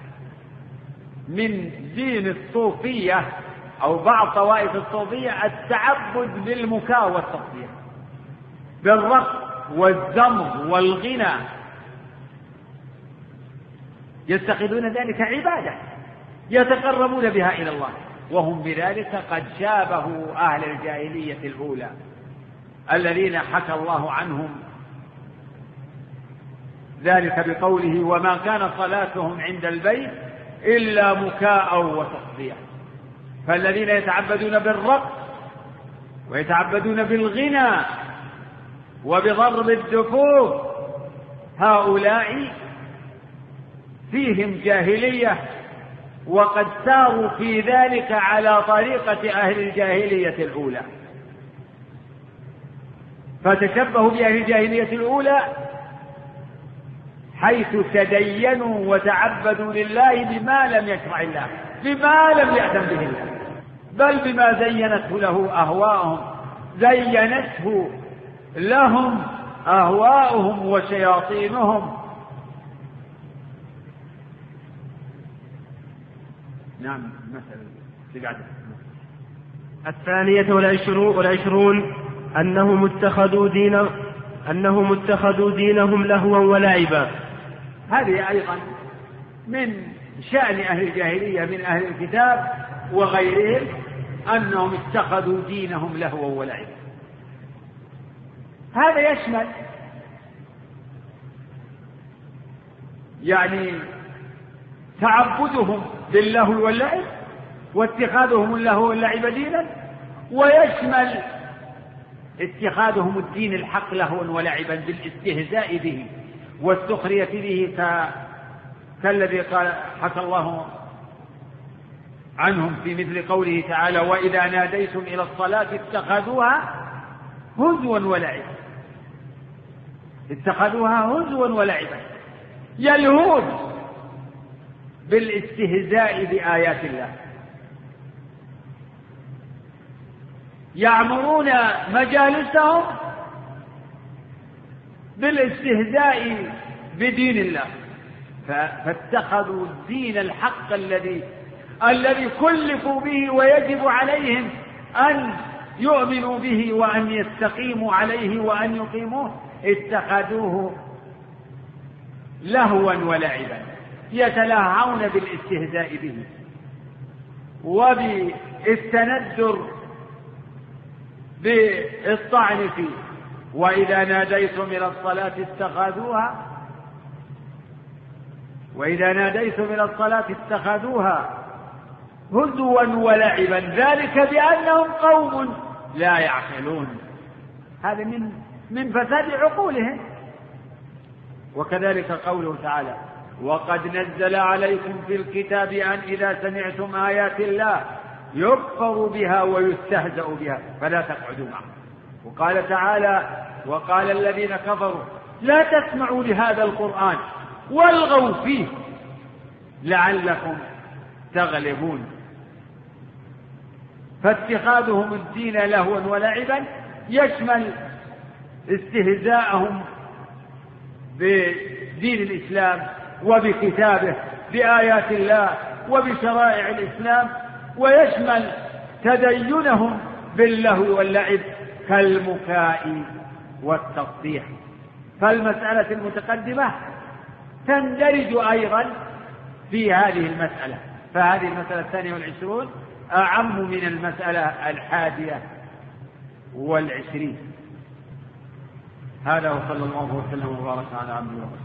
Speaker 2: من دين الصوفية أو بعض طوائف الصوفية التعبد بالمكاء والتصفيق، بالرقص والزمر والغنى، يتخذون ذلك عبادة يتقربون بها إلى الله، وهم بذلك قد شابهوا أهل الجاهلية الأولى الذين حكى الله عنهم ذلك بقوله: وما كان صلاتهم عند البيت إلا مكاء وتصدية. فالذين يتعبدون بالرقص ويتعبدون بالغنى وبضرب الدفوف هؤلاء فيهم جاهلية، وقد ساروا في ذلك على طريقة أهل الجاهلية الأولى، فتشبهوا بأهل الجاهلية الأولى حيث تدينوا وتعبدوا لله بما لم يشرع الله، بما لم يأذن به الله، بل بما زينته له أهواءهم زينته لهم أهواءهم وشياطينهم. نعم. مثلا
Speaker 1: الثانية والعشرون أنهم اتخذوا دين أنهم اتخذوا دينهم لهوا ولعبا.
Speaker 2: هذه أيضا من شأن أهل الجاهلية من أهل الكتاب وغيرهم، أنهم اتخذوا دينهم لهوا ولعبا. هذا يشمل يعني تعبدهم باللهو واللعب واتخاذهم اللهو واللعب دينا، ويشمل اتخاذهم الدين الحق لهوا ولعبا بالاستهزاء به والسخرية به، كالذي قال حكى الله عنهم في مثل قوله تعالى: وإذا ناديتم إلى الصلاة اتخذوها هزوا ولعبا. اتخذوها هزوا ولعبا، يلهون بالاستهزاء بآيات الله، يعمرون مجالسهم بالاستهزاء بدين الله، فاتخذوا الدين الحق الذي الذي كلفوا به ويجب عليهم أن يؤمنوا به وأن يستقيموا عليه وأن يقيموه، اتخذوه لهوا ولعبا، يتلاهون بالاستهزاء به وبالتندر بالطعن فيه. وإذا ناديتم إلى الصلاة اتخذوها وإذا ناديتم إلى الصلاة اتخذوها هزوا ولعبا، ذلك بأنهم قوم لا يعقلون. هذا من من فساد عقولهم. وكذلك قوله تعالى: وقد نزل عليكم في الكتاب أن إذا سمعتم آيات الله يكفر بها ويستهزأ بها فلا تقعدوا معهم. وقال تعالى: وقال الذين كفروا لا تسمعوا لهذا القرآن والغوا فيه لعلكم تغلبون. فاتخاذهم الدين لهوا ولعبا يشمل استهزاءهم بدين الإسلام وبكتابه بآيات الله وبشرائع الإسلام، ويشمل تدينهم باللهو واللعب كالمكاء والتصديح. فالمسألة المتقدمة تندرج أيضا في هذه المسألة، فهذه المسألة الثانية والعشرون أعم من المسألة الحادية والعشرين. هذا وصلى الله وسلم وبارك على عبده ورسوله.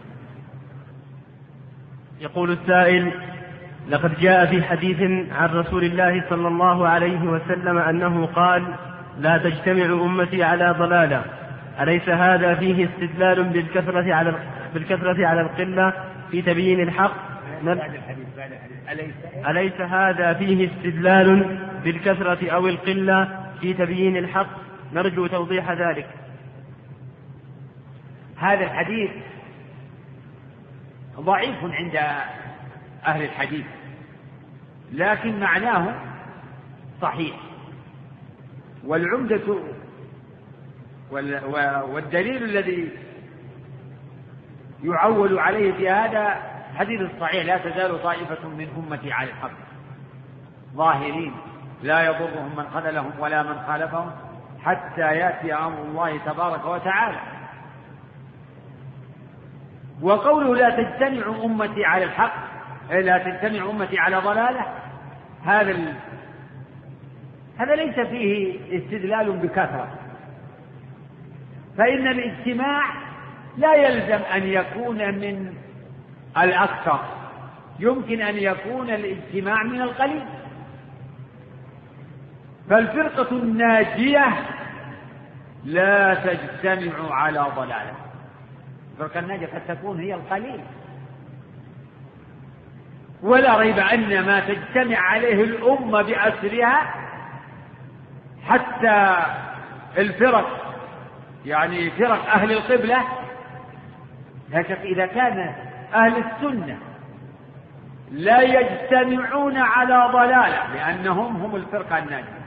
Speaker 1: يقول السائل: لقد جاء في حديث عن رسول الله صلى الله عليه وسلم أنه قال: لا تجتمع أمتي على ضلالة، أليس هذا فيه استدلال بالكثرة على بالكثرة على القلة في تبيين الحق؟ أليس هذا فيه استدلال بالكثرة أو القلة في تبيين الحق؟ نرجو توضيح ذلك.
Speaker 2: هذا الحديث ضعيف عند أهل الحديث، لكن معناه صحيح. والعمدة والدليل الذي يعول عليه في هذا حديث الصحيح: لا تزال طائفة من أمتي على الحق ظاهرين لا يضرهم من خذلهم ولا من خالفهم حتى يأتي أمر الله تبارك وتعالى. وقوله لا تجتمع أمتي على الحق، لا تجتمع أمتي على ضلالة، هذا ال... هذا ليس فيه استدلال بكثرة، فإن الاجتماع لا يلزم أن يكون من الأكثر، يمكن أن يكون الاجتماع من القليل. فالفرقة الناجية لا تجتمع على ضلالة، الفرقة الناجية قد تكون هي القليل، ولا ريب أن ما تجتمع عليه الأمة بأسرها حتى الفرق، يعني فرق أهل القبلة، لا شك إذا كان أهل السنة لا يجتمعون على ضلالة لأنهم هم الفرقة الناجية،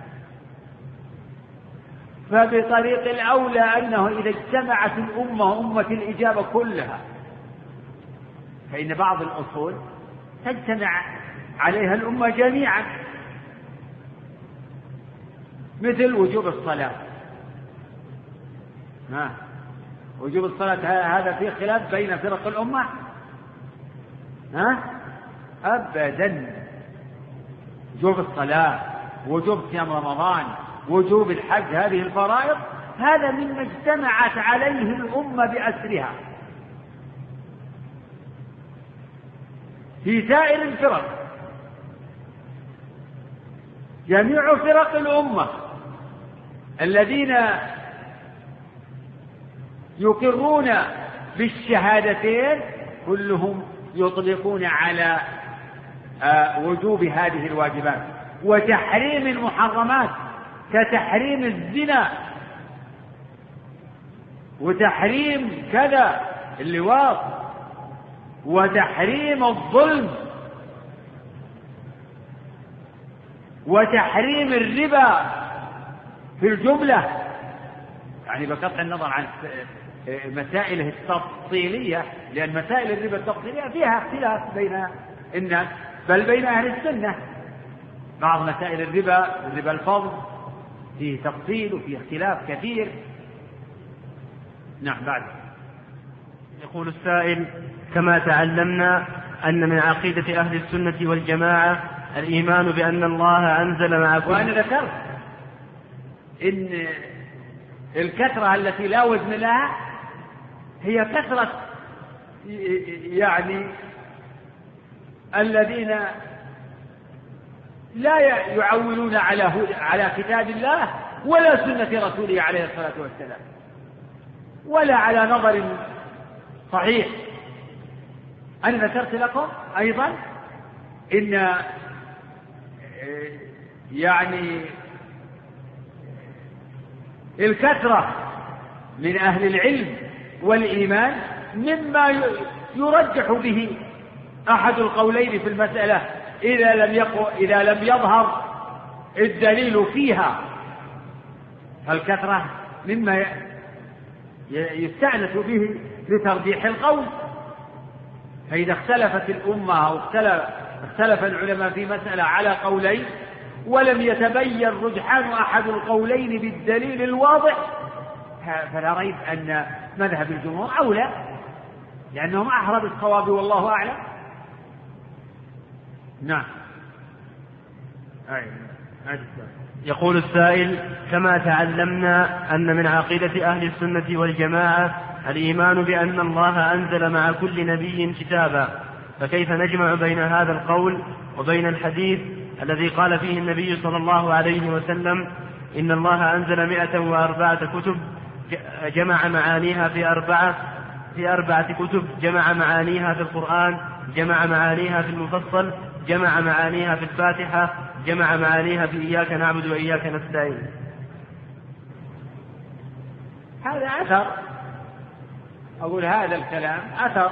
Speaker 2: فبطريق الأولى أنه إذا اجتمعت الأمة أمة الإجابة كلها، فإن بعض الأصول تجتمع عليها الأمة جميعا، مثل وجوب الصلاة. ها وجوب الصلاة هذا فيه خلاف بين فرق الأمة؟ ها أبدا. وجوب الصلاة، وجوب صيام رمضان، وجوب الحج، هذه الفرائض هذا مما اجتمعت عليه الأمة بأسرها. في سائر الفرق جميع فرق الأمة الذين يقرون بالشهادتين كلهم يطلقون على وجوب هذه الواجبات وتحريم المحرمات كتحريم الزنا وتحريم كذا اللواط وتحريم الظلم وتحريم الربا في الجملة، يعني بقطع النظر عن مسائله التفصيلية، لأن مسائل الربا التفصيلية فيها اختلاف بين الناس بل بين أهل السنة. بعض مسائل الربا الربا الفضل فيه تفصيل وفيه اختلاف كثير. نعم. بعد
Speaker 1: يقول السائل: كما تعلمنا أن من عقيدة أهل السنة والجماعة الإيمان بأن الله أنزل مع كل.
Speaker 2: وأنا ذكرت إن الكثرة التي لا وزن لها هي كثرة يعني الذين لا يعولون على على كتاب الله ولا سنة رسوله عليه الصلاة والسلام ولا على نظر صحيح. أنا ذكرت لكم أيضا إن يعني الكثرة من أهل العلم والإيمان مما يرجح به أحد القولين في المسألة إذا لم يقو إذا لم يظهر الدليل فيها. الكثرة مما يستأنس به لترجيح القول. فإذا اختلفت الأمة أو اختلف, اختلف العلماء في مسألة على قولين ولم يتبين رجحان أحد القولين بالدليل الواضح فلا ريب أن مذهب الجمهور أولى لأنهم أحرى بالصواب والله أعلم. نعم.
Speaker 1: يقول السائل: كما تعلمنا أن من عقيدة أهل السنة والجماعة الإيمان بأن الله أنزل مع كل نبي كتابا، فكيف نجمع بين هذا القول وبين الحديث الذي قال فيه النبي صلى الله عليه وسلم: إن الله أنزل مئة وأربعة كتب جمع معانيها في أربعة في أربعة كتب جمع معانيها في القرآن، جمع معانيها في المفصل، جمع معانيها في الفاتحة، جمع معانيها في إياك نعبد وإياك نستعين.
Speaker 2: هذا أثر، أقول هذا الكلام أثر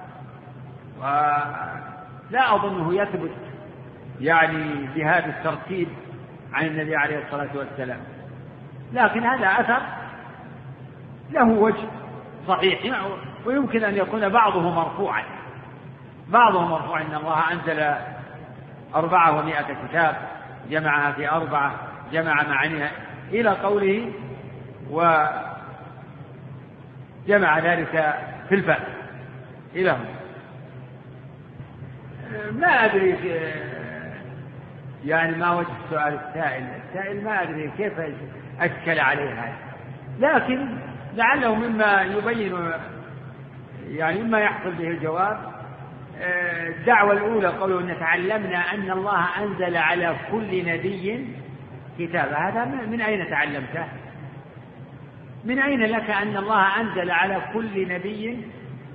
Speaker 2: ولا أظنه يثبت يعني بهذا الترتيب عن النبي عليه الصلاة والسلام، لكن هذا أثر له وجه صحيح ويمكن أن يكون بعضه مرفوعا بعضه مرفوع إن الله أنزل أربعة ومائة كتاب جمعها في أربعة جمع معانيها إلى قوله وجمع ذلك في الفاتحة إلى هنا. ما أدري يعني ما وجه السؤال السائل السائل ما أدري كيف أشكل عليه هذا، لكن لعله مما يبين يعني مما يحصل به الجواب. الدعوة الأولى قالوا أن تعلمنا أن الله أنزل على كل نبي كتابا. هذا من أين تعلمته؟ من أين لك أن الله أنزل على كل نبي؟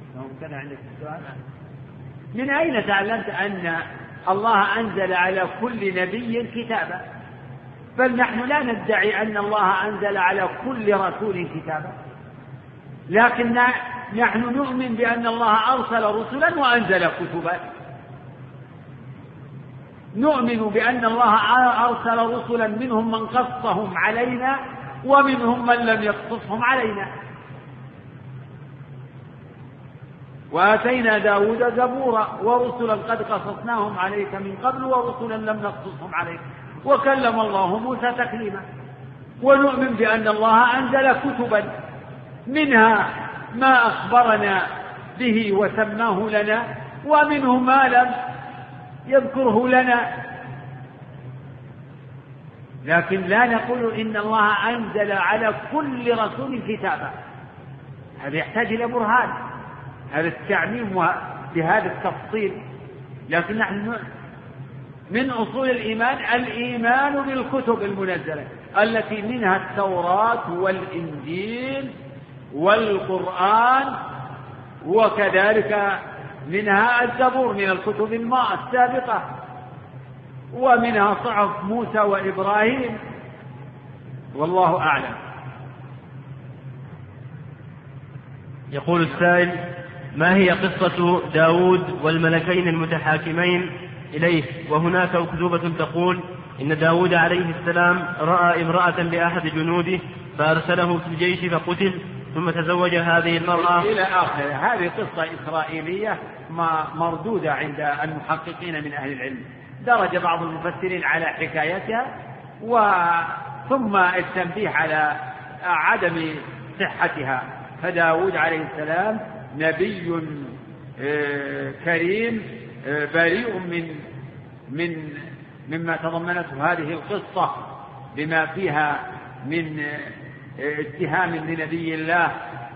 Speaker 2: من أين تعلمت أن الله أنزل على كل نبي كتابا؟ بل نحن لا ندعي أن الله أنزل على كل رسول كتابا، لكن نحن نؤمن بأن الله أرسل رسلا وأنزل كتبا. نؤمن بأن الله أرسل رسلا منهم من قصهم علينا ومنهم من لم يقصصهم علينا. وآتينا داود زبورا ورسلا قد قصصناهم عليك من قبل ورسلا لم نقصصهم عليك وكلم الله موسى تكليما. ونؤمن بأن الله أنزل كتبا منها ما أخبرنا به وسماه لنا ومنه ما لم يذكره لنا، لكن لا نقول إن الله أنزل على كل رسول كتابا. هذا يحتاج إلى برهان، هذا التعميم بهذا التفصيل. لكن نحن من أصول الإيمان الإيمان بالكتب المنزلة التي منها التوراة والإنجيل والقرآن وكذلك منها الزبور من الكتب السابقة ومنها صحف موسى وإبراهيم والله أعلم.
Speaker 1: يقول السائل: ما هي قصة داود والملكين المتحاكمين إليه؟ وهناك أكذوبة تقول إن داود عليه السلام رأى امرأة لأحد جنوده فأرسله في الجيش فقتل ثم تزوج هذه المرأة
Speaker 2: إلى آخره. هذه قصة إسرائيلية مردودة عند المحققين من أهل العلم، درج بعض المفسرين على حكايتها وثم التنبيه على عدم صحتها. فداود عليه السلام نبي كريم بريء من من مما تضمنته هذه القصة بما فيها من اتهام لنبي الله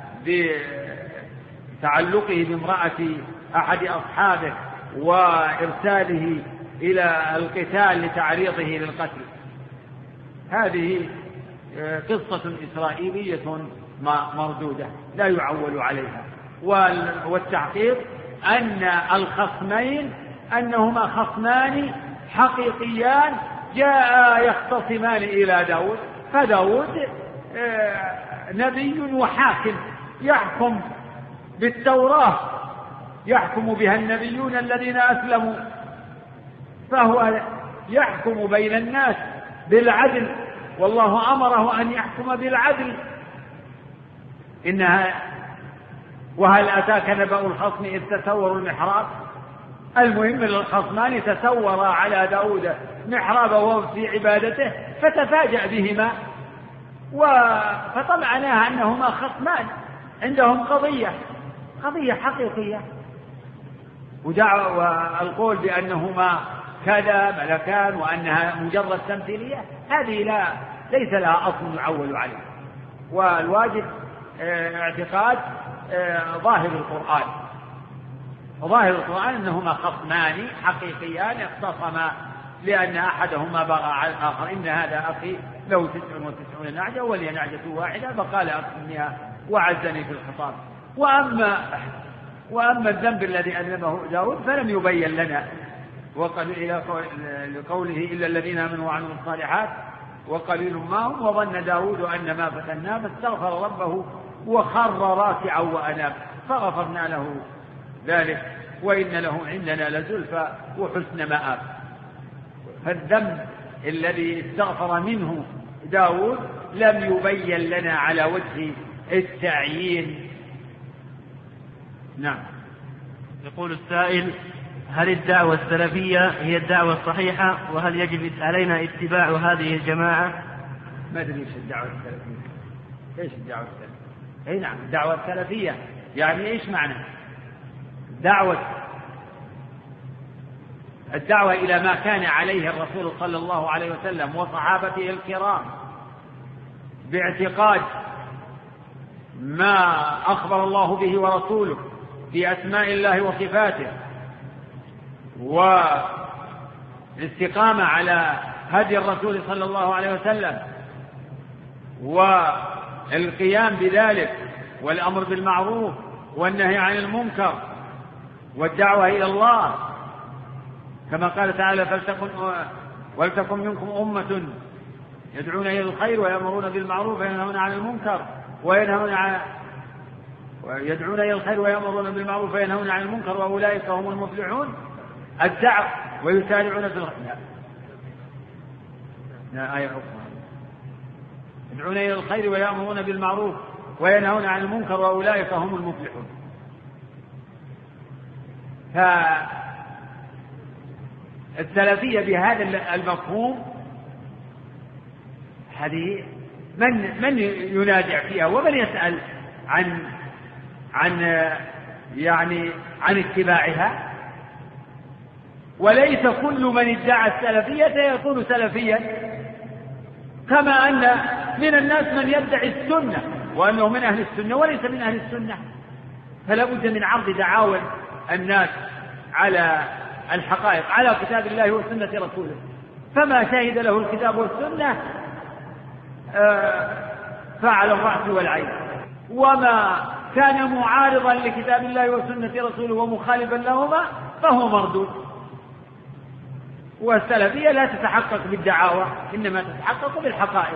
Speaker 2: بتعلقه بامرأة أحد أصحابه وإرساله إلى القتال لتعريضه للقتل. هذه قصة إسرائيلية مردودة لا يعول عليها. والتحقيق أن الخصمين أنهما خصمان حقيقيان جاء يختصمان إلى داود، فداود نبي وحاكم يحكم بالتوراة يحكم بها النبيون الذين أسلموا، فهو يحكم بين الناس بالعدل، والله أمره أن يحكم بالعدل. إنها وهل أتاك نبأ الخصم إذ تسوروا المحراب. المهم الخصمان تسورا على داود محرابه وهو في عبادته فتفاجأ بهما، فطمعناها أنهما خصمان عندهم قضية قضية حقيقية. والقول بأنهما كذا ملكان وأنها مجرد تمثيلية هذه لا ليس لها أصل يعول عليه. والواجب اعتقاد ظاهر القرآن، ظاهر القرآن أنهما خصمان حقيقيان اختصما لأن أحدهما بغى على الآخر. إن هذا أخي له تسع وتسعون نعجة ولي نعجة واحدة فقال أقسمنيها وعزني في الخطاب. وأما وأما الذنب الذي أذنبه داود فلم يبين لنا. وقال إلى قوله إلا الذين آمنوا وعملوا الصالحات وقليل ما هم وظن داود أن ما فتناه فاستغفر ربه وخر راكعا وأناب فغفرنا له ذلك وإن له عندنا لزلفى وحسن مآب. فالذنب الذي استغفر منه داود لم يبين لنا على وجه التعيين. نعم.
Speaker 1: يقول السائل: هل الدعوة السلفية هي الدعوة الصحيحة؟ وهل يجب علينا اتباع هذه الجماعة؟
Speaker 2: ما أدري إيش الدعوة السلفية. إيش الدعوة السلفية؟ أي نعم الدعوة السلفية يعني إيش معنى دعوة الدعوة إلى ما كان عليه الرسول صلى الله عليه وسلم وصحابته الكرام باعتقاد ما أخبر الله به ورسوله في أسماء الله وصفاته والاستقامة على هدي الرسول صلى الله عليه وسلم والقيام بذلك والأمر بالمعروف والنهي عن المنكر والدعوة إلى الله كما قال تعالى: فلتكن ولتكن منكم أمة يدعون إلى الخير ويأمرون بالمعروف وينهون عن المنكر وينهون عن ويدعون إلى الخير ويأمرون بالمعروف وينهون عن المنكر وأولئك هم المفلحون. الدعوة ويسارعون في الخير. لا آية أخرى: يدعون إلى الخير ويأمرون بالمعروف وينهون عن المنكر وأولئك هم المفلحون. فالسلفية بهذا المفهوم هذه من من ينازع فيها ومن يسأل عن عن يعني عن اتباعها. وليس كل من ادعى السلفية يكون سلفيا، كما أن من الناس من يدعي السنة وأنه من أهل السنة وليس من أهل السنة. فلا بد من عرض دعاوى الناس على الحقائق على كتاب الله وسنة رسوله، فما شهد له الكتاب والسنة فعلى الرأس والعين، وما كان معارضا لكتاب الله وسنة رسوله ومخالفا لهما فهو مردود. والسلفية لا تتحقق بالدعاوى إنما تتحقق بالحقائق.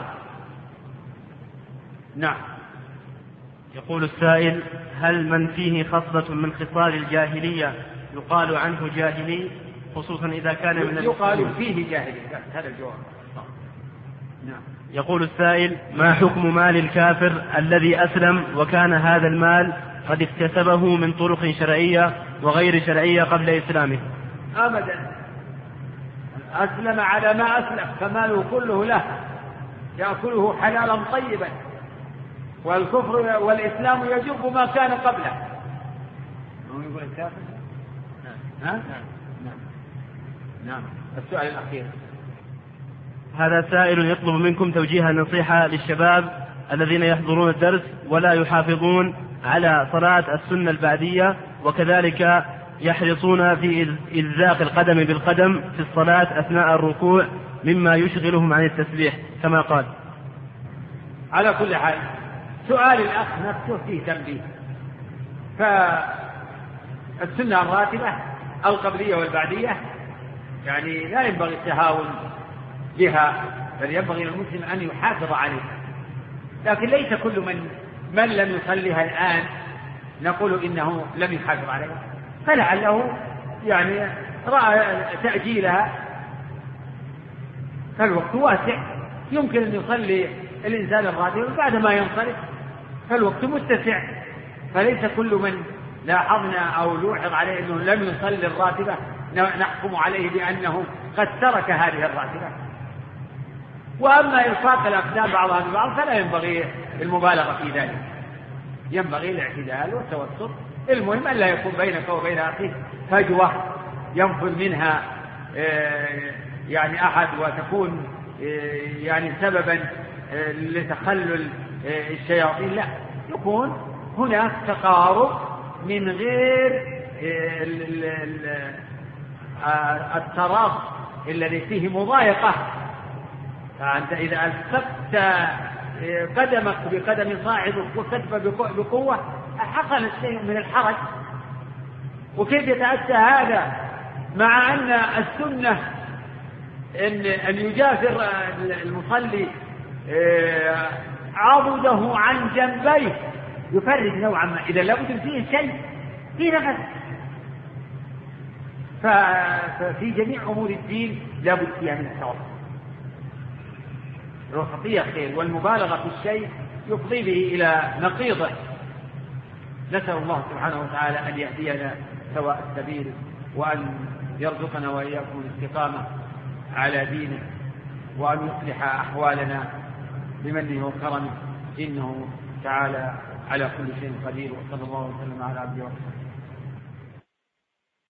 Speaker 2: نعم.
Speaker 1: يقول السائل: هل من فيه خصلة من خصال الجاهلية يقال عنه جاهلي؟ خصوصا إذا كان من
Speaker 2: يقال فيه جاهلية. هذا الجواب. نعم.
Speaker 1: يقول السائل: ما حكم مال الكافر الذي أسلم وكان هذا المال قد اكتسبه من طرق شرعية وغير شرعية قبل إسلامه؟
Speaker 2: أبدا، أسلم على ما أسلم فماله كله له، يأكله حلالا طيبا، والكفر والإسلام يجب ما كان قبله. يقول الكافر. ها؟ نعم. نعم. نعم. السؤال الأخير.
Speaker 1: هذا سائل يطلب منكم توجيه نصيحة للشباب الذين يحضرون الدرس ولا يحافظون على صلاة السنة البعدية، وكذلك يحرصون في إلزاق القدم بالقدم في الصلاة أثناء الركوع مما يشغلهم عن التسبيح كما قال.
Speaker 2: على كل حال سؤال الأخ نفسه فيه تنبيه. فالسنة الراتبة القبلية والبعدية يعني لا ينبغي التهاون بها، بل ينبغي للمسلم أن يحافظ عليها، لكن ليس كل من من لم يصليها الآن نقول إنه لم يحافظ عليها، فلعله يعني رأى تأجيلها، فالوقت واسع يمكن أن يصلي الإنسان الراتب بعد ما ينصرف، فالوقت متسع، فليس كل من لاحظنا أو لوحظ عليه أنه لم يصلي الراتبة نحكم عليه بأنه قد ترك هذه الراتبة. وأما إلصاق الأقدام بعضها ببعض فلا ينبغي المبالغة في ذلك، ينبغي الاعتدال والتوسط. المهم أن لا يكون بينك وبين أخيك فجوة ينفر منها يعني أحد وتكون يعني سببا لتخلل الشياطين، لا، يكون هناك تقارب من غير التراص الذي فيه مضايقة. فأنت إذا ألصقت قدمك بقدم صاحبك وكتفه بقوة حصل شيء من الحرج. وكيف يتأتى هذا مع أن السنة أن أن يجافر المصلي عضده عن جنبيه يفرج نوعا ما، إذا لابد فيه شيء في نفس. ففي جميع أمور الدين لابد فيها من التوسط، الوسطية خير، والمبالغة في الشيء يفضي به إلى نقيضه. نسأل الله سبحانه وتعالى أن يهدينا سواء السبيل، وأن يرزقنا وإياكم الاستقامة على دينه، وأن يصلح أحوالنا بمنه وكرمه، إنه تعالى على كل شيء قدير. وصلى الله وسلم على عبده ورسوله.